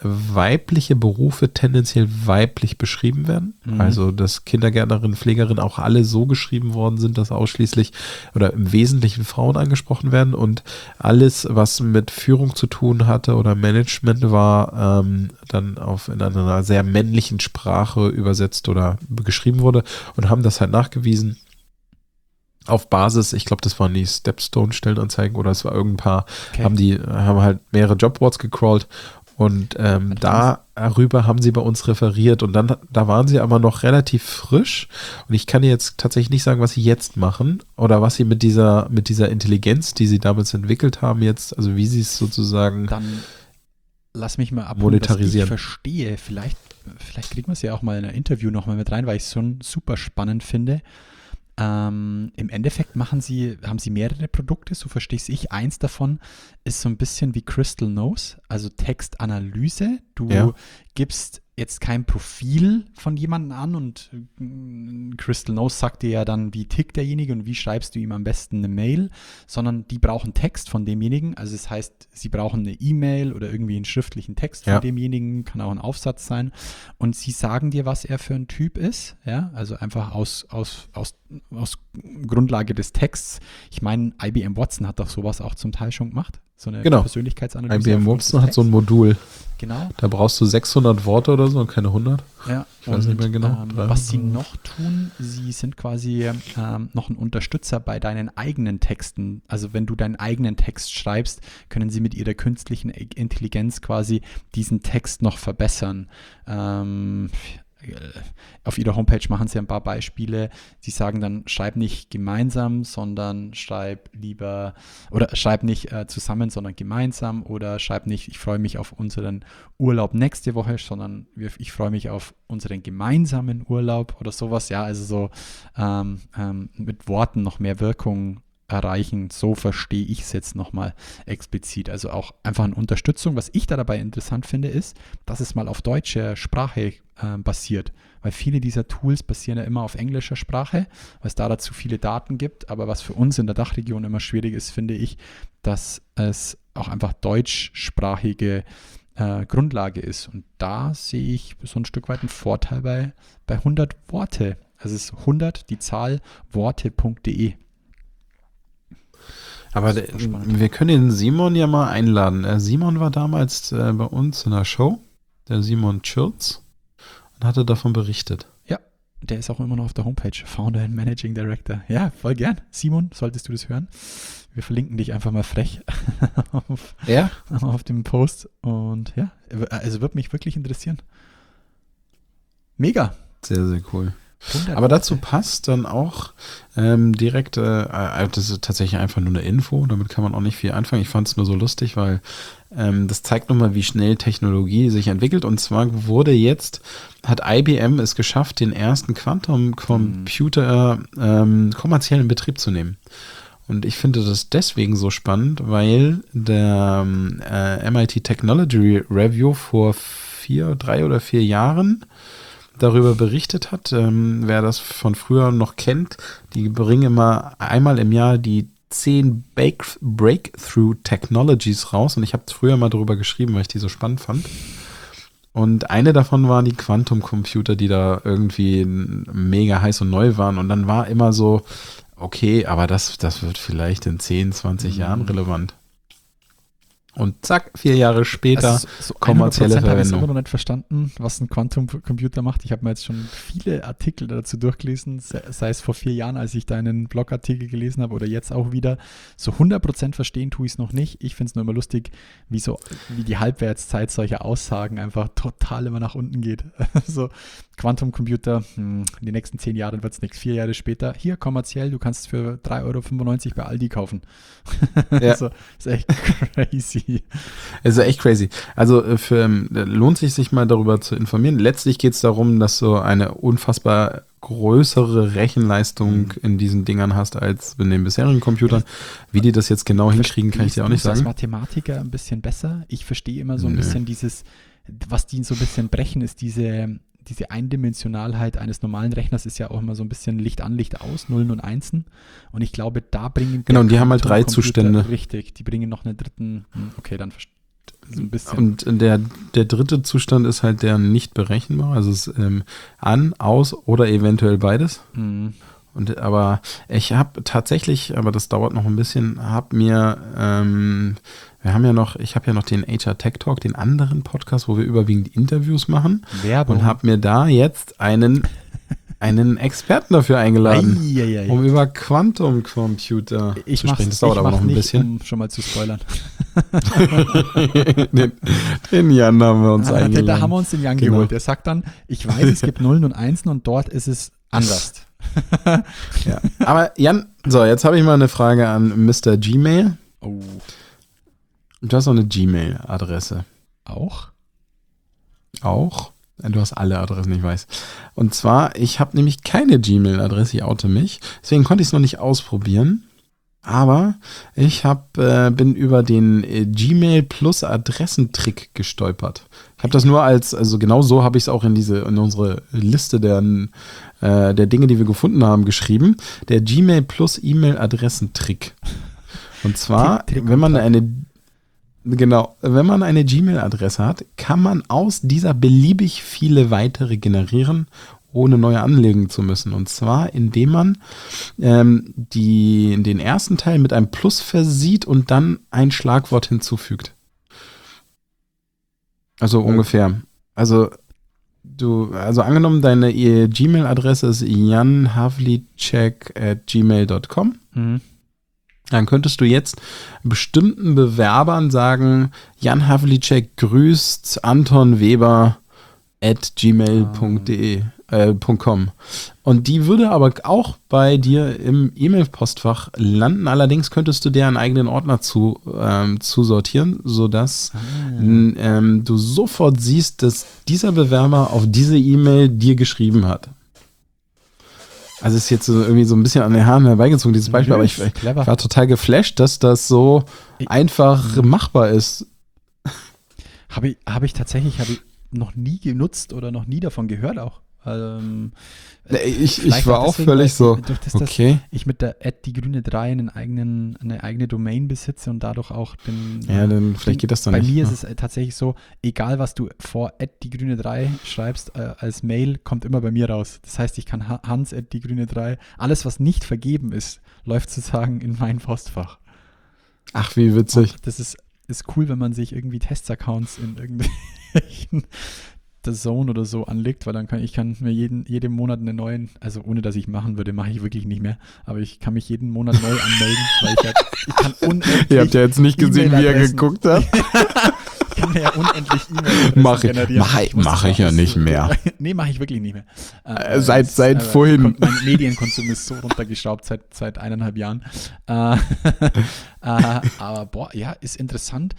Speaker 2: weibliche Berufe tendenziell weiblich beschrieben werden. Also, dass Kindergärtnerin, Pflegerin auch alle so geschrieben worden sind, dass ausschließlich oder im Wesentlichen Frauen angesprochen werden und alles, was mit Führung zu tun hatte oder Management war, dann in einer sehr männlichen Sprache übersetzt oder geschrieben wurde und haben das halt nachgewiesen. Auf Basis, ich glaube, das waren die Stepstone-Stellenanzeigen oder es war irgendein paar, haben halt mehrere Jobboards gecrawlt und darüber haben sie bei uns referiert und dann, da waren sie aber noch relativ frisch und ich kann jetzt tatsächlich nicht sagen, was sie jetzt machen oder was sie mit dieser Intelligenz, die sie damals entwickelt haben jetzt, also wie sie es sozusagen
Speaker 3: dann lass mich mal abholen, monetarisieren. Dass ich verstehe, vielleicht kriegen wir es ja auch mal in ein Interview nochmal mit rein, weil ich es so super spannend finde. Im Endeffekt haben sie mehrere Produkte, so verstehe ich. Eins davon ist so ein bisschen wie Crystal Knows, also Textanalyse. Du gibst jetzt kein Profil von jemandem an und Crystal Knows sagt dir ja dann, wie tickt derjenige und wie schreibst du ihm am besten eine Mail, sondern die brauchen Text von demjenigen. Also das heißt, sie brauchen eine E-Mail oder irgendwie einen schriftlichen Text von demjenigen, kann auch ein Aufsatz sein. Und sie sagen dir, was er für ein Typ ist. Ja, also einfach aus Grundlage des Texts. Ich meine, IBM Watson hat doch sowas auch zum Teil schon gemacht. So eine Persönlichkeitsanalyse.
Speaker 2: IBM Watson hat so ein Modul.
Speaker 3: Genau.
Speaker 2: Da brauchst du 600 Worte oder so und keine 100.
Speaker 3: Ja.
Speaker 2: Ich weiß nicht mehr genau.
Speaker 3: Was sie noch tun, sie sind quasi noch ein Unterstützer bei deinen eigenen Texten. Also wenn du deinen eigenen Text schreibst, können sie mit ihrer künstlichen Intelligenz quasi diesen Text noch verbessern. Auf ihrer Homepage machen sie ein paar Beispiele. Sie sagen dann, schreib nicht gemeinsam, sondern schreib nicht zusammen, sondern gemeinsam oder schreib nicht, ich freue mich auf unseren Urlaub nächste Woche, sondern ich freue mich auf unseren gemeinsamen Urlaub oder sowas. Ja, also so mit Worten noch mehr Wirkung erreichen. So verstehe ich es jetzt nochmal explizit. Also auch einfach eine Unterstützung. Was ich da dabei interessant finde, ist, dass es mal auf deutscher Sprache basiert. Weil viele dieser Tools basieren ja immer auf englischer Sprache, weil es da dazu viele Daten gibt. Aber was für uns in der Dachregion immer schwierig ist, finde ich, dass es auch einfach deutschsprachige Grundlage ist. Und da sehe ich so ein Stück weit einen Vorteil bei 100 Worte. Also es ist 100, die Zahl, worte.de.
Speaker 2: Aber wir können den Simon ja mal einladen. Simon war damals bei uns in der Show, der Simon Schürz, und hatte davon berichtet.
Speaker 3: Ja, der ist auch immer noch auf der Homepage, Founder and Managing Director. Ja, voll gern. Simon, solltest du das hören? Wir verlinken dich einfach mal frech auf dem Post. Und ja, also wird mich wirklich interessieren. Mega.
Speaker 2: Sehr, sehr cool. Aber dazu passt dann auch direkt, das ist tatsächlich einfach nur eine Info, damit kann man auch nicht viel anfangen. Ich fand es nur so lustig, weil das zeigt nochmal, wie schnell Technologie sich entwickelt. Und zwar hat IBM es geschafft, den ersten Quantum-Computer kommerziell in Betrieb zu nehmen. Und ich finde das deswegen so spannend, weil der MIT Technology Review vor 3 oder 4 Jahren darüber berichtet hat. Wer das von früher noch kennt, die bringen immer einmal im Jahr die 10 Breakthrough Technologies raus und ich habe früher mal darüber geschrieben, weil ich die so spannend fand. Und eine davon waren die Quantum-Computer, die da irgendwie mega heiß und neu waren und dann war immer so, okay, aber das wird vielleicht in 10, 20 Jahren relevant. Und zack, 4 Jahre später
Speaker 3: so
Speaker 2: kommerzielle Verwendung.
Speaker 3: Ich habe immer noch nicht verstanden, was ein Quantum-Computer macht. Ich habe mir jetzt schon viele Artikel dazu durchgelesen, sei es vor 4 Jahren, als ich deinen Blogartikel gelesen habe oder jetzt auch wieder. So 100% verstehen tue ich es noch nicht. Ich finde es nur immer lustig, wie die Halbwertszeit solcher Aussagen einfach total immer nach unten geht. So Quantum-Computer, in den nächsten 10 Jahren wird es nichts. 4 Jahre später, hier kommerziell, du kannst es für 3,95 € bei Aldi kaufen.
Speaker 2: Ja.
Speaker 3: Also, ist echt crazy.
Speaker 2: Es ist echt crazy. Also lohnt sich mal darüber zu informieren. Letztlich geht es darum, dass du eine unfassbar größere Rechenleistung in diesen Dingern hast als in den bisherigen Computern. Wie die das jetzt genau hinkriegen, kann ich dir auch nicht sagen.
Speaker 3: Als Mathematiker ein bisschen besser. Ich verstehe immer so ein bisschen was die so ein bisschen brechen, ist diese Eindimensionalheit eines normalen Rechners ist ja auch immer so ein bisschen Licht an, Licht aus, Nullen und Einsen. Und ich glaube, da bringen...
Speaker 2: Genau, und die haben halt 3 Zustände.
Speaker 3: Richtig, die bringen noch einen dritten... Okay, dann So ein bisschen.
Speaker 2: Und der dritte Zustand ist halt der nicht berechenbar. Also es ist an, aus oder eventuell beides.
Speaker 3: Mhm.
Speaker 2: Aber ich habe tatsächlich, aber das dauert noch ein bisschen, ich habe ja noch den HR Tech Talk, den anderen Podcast, wo wir überwiegend Interviews machen.
Speaker 3: Werbung.
Speaker 2: Und habe mir da jetzt einen Experten dafür eingeladen, um über Quantum Computer zu sprechen. Das dauert aber noch ein bisschen.
Speaker 3: Um schon mal zu spoilern.
Speaker 2: den Jan haben wir uns eingeladen.
Speaker 3: Da haben wir uns den Jan geholt. Der sagt dann, ich weiß, es gibt Nullen und Einsen und dort ist es anders.
Speaker 2: Ja. Aber Jan, so, jetzt habe ich mal eine Frage an Mr. Gmail.
Speaker 3: Oh.
Speaker 2: Du hast auch eine Gmail-Adresse.
Speaker 3: Auch?
Speaker 2: Du hast alle Adressen, ich weiß. Und zwar, ich habe nämlich keine Gmail-Adresse, ich oute mich. Deswegen konnte ich es noch nicht ausprobieren. Aber ich bin über den Gmail Plus Adressentrick gestolpert. Ich habe das nur also genau so habe ich es auch in unsere Liste der Dinge, die wir gefunden haben, geschrieben. Der Gmail Plus E-Mail-Adressentrick. Und zwar, wenn man eine Gmail-Adresse hat, kann man aus dieser beliebig viele weitere generieren, ohne neue anlegen zu müssen. Und zwar, indem man den ersten Teil mit einem Plus versieht und dann ein Schlagwort hinzufügt. Also ungefähr. Also angenommen, deine Gmail-Adresse ist janhavlicek@gmail.com.
Speaker 3: Mhm.
Speaker 2: Dann könntest du jetzt bestimmten Bewerbern sagen, Jan Havlicek grüßt Anton Weber @gmail.com. Und die würde aber auch bei dir im E-Mail-Postfach landen. Allerdings könntest du deren eigenen Ordner zusortieren, sodass du sofort siehst, dass dieser Bewerber auf diese E-Mail dir geschrieben hat. Also ist jetzt irgendwie so ein bisschen an den Haaren herbeigezogen, dieses Beispiel, aber ich war total geflasht, dass das so einfach machbar ist.
Speaker 3: Habe ich tatsächlich noch nie genutzt oder noch nie davon gehört auch.
Speaker 2: Ich war auch völlig so, okay.
Speaker 3: Ich mit der @diegrüne3 eine eigene Domain besitze und dadurch auch
Speaker 2: dann vielleicht geht das dann nicht.
Speaker 3: Bei mir ist es tatsächlich so, egal was du vor @diegrüne3 schreibst als Mail, kommt immer bei mir raus. Das heißt, ich kann Hans @diegrüne3, alles was nicht vergeben ist, läuft sozusagen in mein Postfach.
Speaker 2: Ach, wie witzig.
Speaker 3: Und das ist cool, wenn man sich irgendwie Testaccounts in irgendwelchen The Zone oder so anlegt, weil dann kann mir jeden Monat einen neuen, also ohne dass ich machen würde, mache ich wirklich nicht mehr, aber ich kann mich jeden Monat neu anmelden, weil ich kann unendlich.
Speaker 2: Ihr habt ja jetzt nicht gesehen, wie er geguckt hat.
Speaker 3: Ich kann mir ja unendlich E-Mail-Adressen generieren.
Speaker 2: Mach ich ja nicht mehr.
Speaker 3: Nee, mache ich wirklich nicht mehr.
Speaker 2: Seit vorhin.
Speaker 3: Mein Medienkonsum ist so runtergeschraubt seit 1,5 Jahren. Aber ist interessant.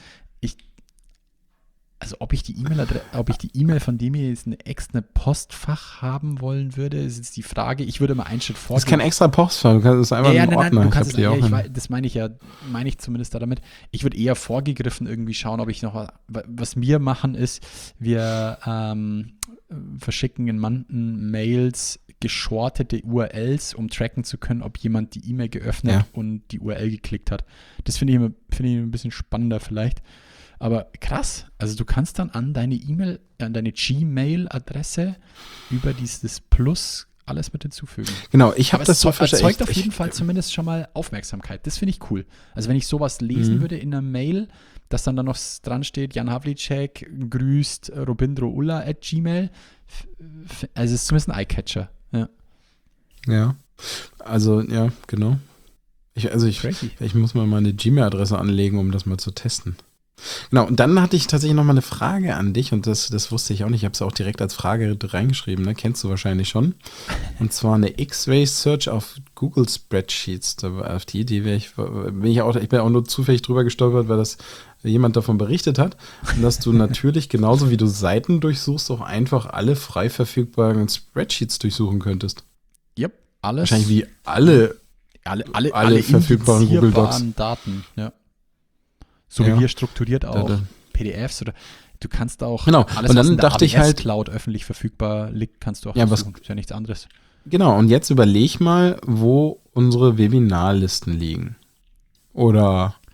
Speaker 3: Also ob ich die E-Mail von dem hier jetzt ein extra Postfach haben wollen würde, ist jetzt die Frage. Ich würde mal einen Schritt vor.
Speaker 2: Das ist kein extra Postfach, du kannst es einfach einen Ordner.
Speaker 3: Das meine ich zumindest damit. Ich würde eher vorgegriffen irgendwie schauen, ob ich noch was wir machen ist, wir verschicken in manchen Mails geschortete URLs, um tracken zu können, ob jemand die E-Mail geöffnet und die URL geklickt hat. Das finde ich ein bisschen spannender vielleicht. Aber krass, also du kannst dann an deine Gmail-Adresse über dieses Plus alles mit hinzufügen.
Speaker 2: Genau, ich habe das so
Speaker 3: verstanden. Erzeugt auf jeden Fall zumindest schon mal Aufmerksamkeit. Das finde ich cool. Also wenn ich sowas lesen würde in einer Mail, dass dann da noch dran steht, Jan Havlicek grüßt Robindro Ulla @gmail. Also es ist zumindest ein Eyecatcher.
Speaker 2: Ja, also ja, genau. Ich muss mal meine Gmail-Adresse anlegen, um das mal zu testen. Genau, und dann hatte ich tatsächlich noch mal eine Frage an dich und das wusste ich auch nicht, ich habe es auch direkt als Frage reingeschrieben, ne? Kennst du wahrscheinlich schon. Und zwar eine X-Ray-Search auf Google Spreadsheets. Auf die Idee ich bin auch nur zufällig drüber gestolpert, weil das jemand davon berichtet hat. Und dass du natürlich genauso wie du Seiten durchsuchst, auch einfach alle frei verfügbaren Spreadsheets durchsuchen könntest.
Speaker 3: Yep, alles.
Speaker 2: Wahrscheinlich wie alle verfügbaren Google Docs.
Speaker 3: Daten, ja. So wie hier strukturiert auch PDFs oder du kannst auch alles,
Speaker 2: und dann
Speaker 3: was in der
Speaker 2: dachte ich halt,
Speaker 3: Cloud öffentlich verfügbar liegt, kannst du auch suchen. Ist ja nichts anderes.
Speaker 2: Genau, und jetzt überleg mal, wo unsere Webinarlisten liegen. Oder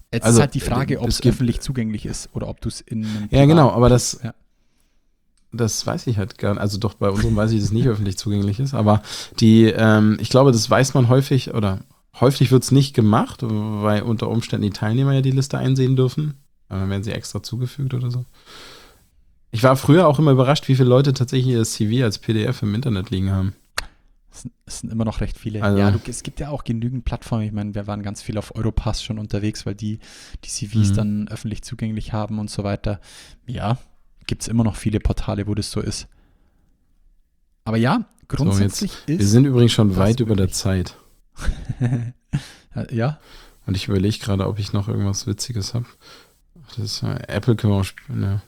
Speaker 3: Jetzt ist halt die Frage, ob es öffentlich zugänglich ist oder ob du es in einem
Speaker 2: Ja, genau, aber das weiß ich halt gar nicht. Also doch, bei unserem weiß ich, dass es nicht öffentlich zugänglich ist, aber ich glaube, das weiß man häufig oder häufig wird es nicht gemacht, weil unter Umständen die Teilnehmer ja die Liste einsehen dürfen. Dann werden sie extra zugefügt oder so. Ich war früher auch immer überrascht, wie viele Leute tatsächlich ihr CV als PDF im Internet liegen haben.
Speaker 3: Es sind immer noch recht viele.
Speaker 2: Also,
Speaker 3: ja, es gibt ja auch genügend Plattformen. Ich meine, wir waren ganz viel auf Europass schon unterwegs, weil die CVs dann öffentlich zugänglich haben und so weiter. Ja, gibt es immer noch viele Portale, wo das so ist. Aber ja, grundsätzlich ist...
Speaker 2: Wir sind übrigens schon weit über der Zeit.
Speaker 3: Ja.
Speaker 2: Und ich überlege gerade, ob ich noch irgendwas Witziges habe. Apple können wir auch spielen, ja.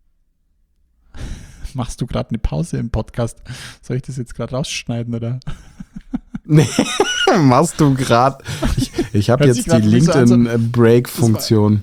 Speaker 3: Machst du gerade eine Pause im Podcast? Soll ich das jetzt gerade rausschneiden, oder?
Speaker 2: Nee, machst du gerade. Ich habe jetzt die LinkedIn-Break-Funktion.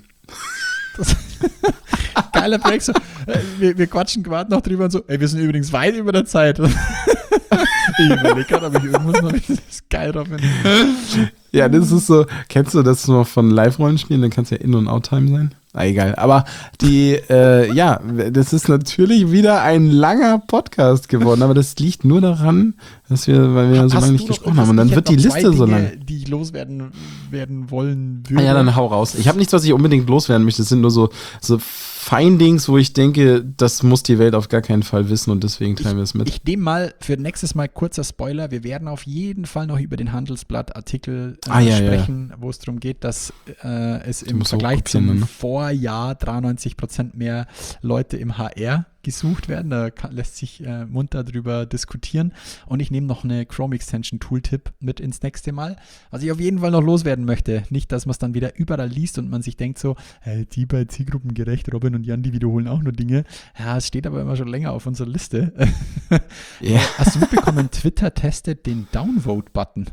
Speaker 3: Geiler Break. So, wir quatschen gerade noch drüber und so, wir sind übrigens weit über der Zeit. Ich überlege gerade, ob ich irgendwas noch das ist geil drauf bin.
Speaker 2: Ja, das ist so, kennst du das noch von Live-Rollenspielen? Dann kann es ja In- und Out-Time sein. Egal, aber das ist natürlich wieder ein langer Podcast geworden, aber das liegt nur daran, weil wir so lange nicht gesprochen haben und dann wird die Liste so lang.
Speaker 3: Die ich loswerden wollen würde.
Speaker 2: Ja, dann hau raus. Ich habe nichts, was ich unbedingt loswerden möchte, das sind nur so Findings, wo ich denke, das muss die Welt auf gar keinen Fall wissen und deswegen teilen wir es mit.
Speaker 3: Ich nehme mal für nächstes Mal kurzer Spoiler, wir werden auf jeden Fall noch über den Handelsblatt-Artikel sprechen, wo es darum geht, dass es im Vergleich zum Vorjahr 93% mehr Leute im HR gesucht werden. Da lässt sich munter drüber diskutieren. Und ich nehme noch eine Chrome Extension Tooltip mit ins nächste Mal. Was ich auf jeden Fall noch loswerden möchte. Nicht, dass man es dann wieder überall liest und man sich denkt so, die bei Zielgruppengerecht, Robin und Jan, die wiederholen auch nur Dinge. Ja, es steht aber immer schon länger auf unserer Liste. Yeah. Hast du mitbekommen, Twitter testet den Downvote-Button?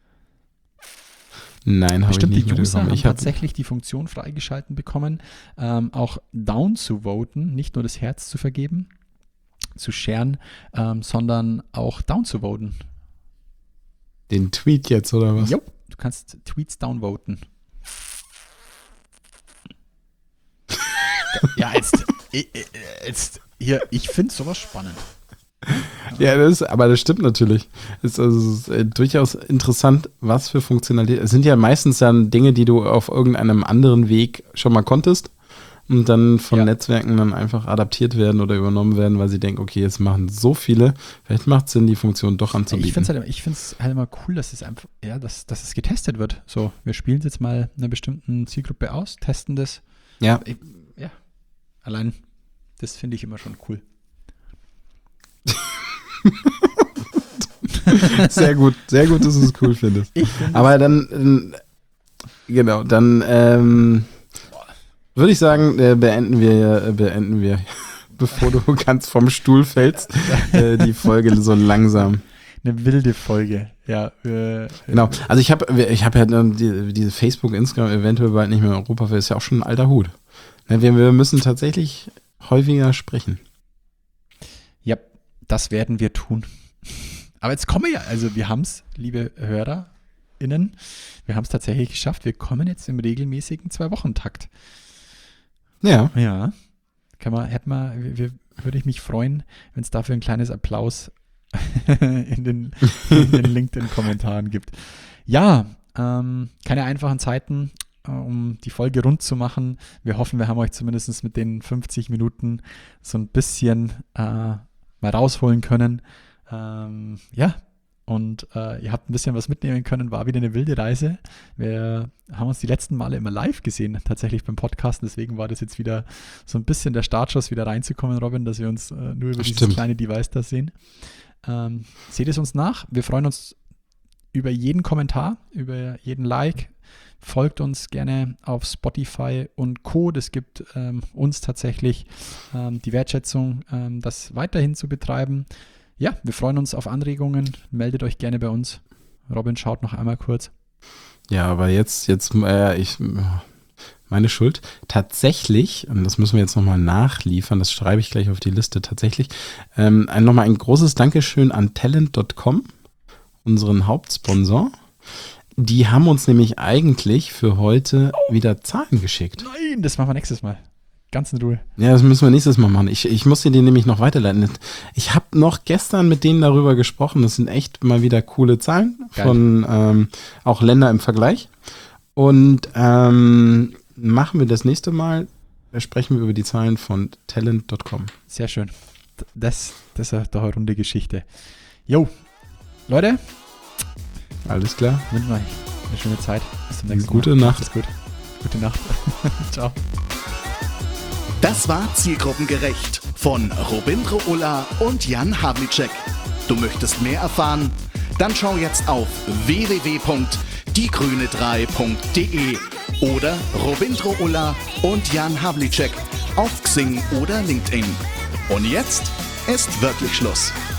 Speaker 2: Nein, habe ich nicht mitbekommen.
Speaker 3: User haben tatsächlich die Funktion freigeschalten bekommen, auch down zu voten, nicht nur das Herz zu vergeben, zu sharen, sondern auch down zu voten.
Speaker 2: Den Tweet jetzt, oder was?
Speaker 3: Jo, du kannst Tweets downvoten. Ja, jetzt hier, ich finde sowas spannend.
Speaker 2: Ja, aber das stimmt natürlich. Es ist durchaus interessant, was für Funktionalität. Es sind ja meistens dann Dinge, die du auf irgendeinem anderen Weg schon mal konntest und dann von Netzwerken dann einfach adaptiert werden oder übernommen werden, weil sie denken, okay, jetzt machen so viele, vielleicht macht es Sinn, die Funktion doch anzubieten.
Speaker 3: Ich finde es halt immer cool, dass es einfach, dass es getestet wird. So, wir spielen es jetzt mal einer bestimmten Zielgruppe aus, testen das.
Speaker 2: Ja.
Speaker 3: Allein, das finde ich immer schon cool.
Speaker 2: Sehr gut, dass du es cool findest. Aber dann würde ich sagen, beenden wir, bevor du ganz vom Stuhl fällst, die Folge so langsam.
Speaker 3: Eine wilde Folge, ja.
Speaker 2: Genau, also ich hab ja diese Facebook, Instagram eventuell bald nicht mehr in Europa, ist ja auch schon ein alter Hut. Wir müssen tatsächlich häufiger sprechen.
Speaker 3: Ja, das werden wir tun. Aber jetzt kommen wir haben es, liebe HörerInnen, wir haben es tatsächlich geschafft. Wir kommen jetzt im regelmäßigen 2-Wochen-Takt.
Speaker 2: Ja.
Speaker 3: Ja. Würde ich mich freuen, wenn es dafür ein kleines Applaus in den LinkedIn-Kommentaren gibt. Ja, keine einfachen Zeiten, um die Folge rund zu machen. Wir hoffen, wir haben euch zumindest mit den 50 Minuten so ein bisschen mal rausholen können. Und ihr habt ein bisschen was mitnehmen können, war wieder eine wilde Reise. Wir haben uns die letzten Male immer live gesehen, tatsächlich beim Podcasten, deswegen war das jetzt wieder so ein bisschen der Startschuss, wieder reinzukommen, Robin, dass wir uns nur über dieses kleine Device da sehen. Seht es uns nach, wir freuen uns über jeden Kommentar, über jeden Like, folgt uns gerne auf Spotify und Co. Das gibt uns tatsächlich die Wertschätzung, das weiterhin zu betreiben. Ja, wir freuen uns auf Anregungen. Meldet euch gerne bei uns. Robin schaut noch einmal kurz.
Speaker 2: Ja, aber jetzt meine Schuld. Tatsächlich, und das müssen wir jetzt nochmal nachliefern, das schreibe ich gleich auf die Liste, tatsächlich, nochmal ein großes Dankeschön an Talent.com, unseren Hauptsponsor. Die haben uns nämlich eigentlich für heute wieder Zahlen geschickt.
Speaker 3: Nein, das machen wir nächstes Mal. Ganz in Ruhe.
Speaker 2: Ja, das müssen wir nächstes Mal machen. Ich muss dir den nämlich noch weiterleiten. Ich habe noch gestern mit denen darüber gesprochen. Das sind echt mal wieder coole Zahlen. Geil. Von auch Länder im Vergleich. Und machen wir das nächste Mal, sprechen wir über die Zahlen von Talent.com.
Speaker 3: Sehr schön. Das ist doch eine runde Geschichte. Jo, Leute.
Speaker 2: Alles klar.
Speaker 3: Wünschen euch eine schöne Zeit. Bis zum nächsten
Speaker 2: Mal. Gute Nacht.
Speaker 3: Ist gut. Gute Nacht. Ciao.
Speaker 6: Das war Zielgruppengerecht von Robindro Ulla und Jan Havlicek. Du möchtest mehr erfahren? Dann schau jetzt auf www.diegrüne3.de oder Robindro Ulla und Jan Havlicek auf Xing oder LinkedIn. Und jetzt ist wirklich Schluss.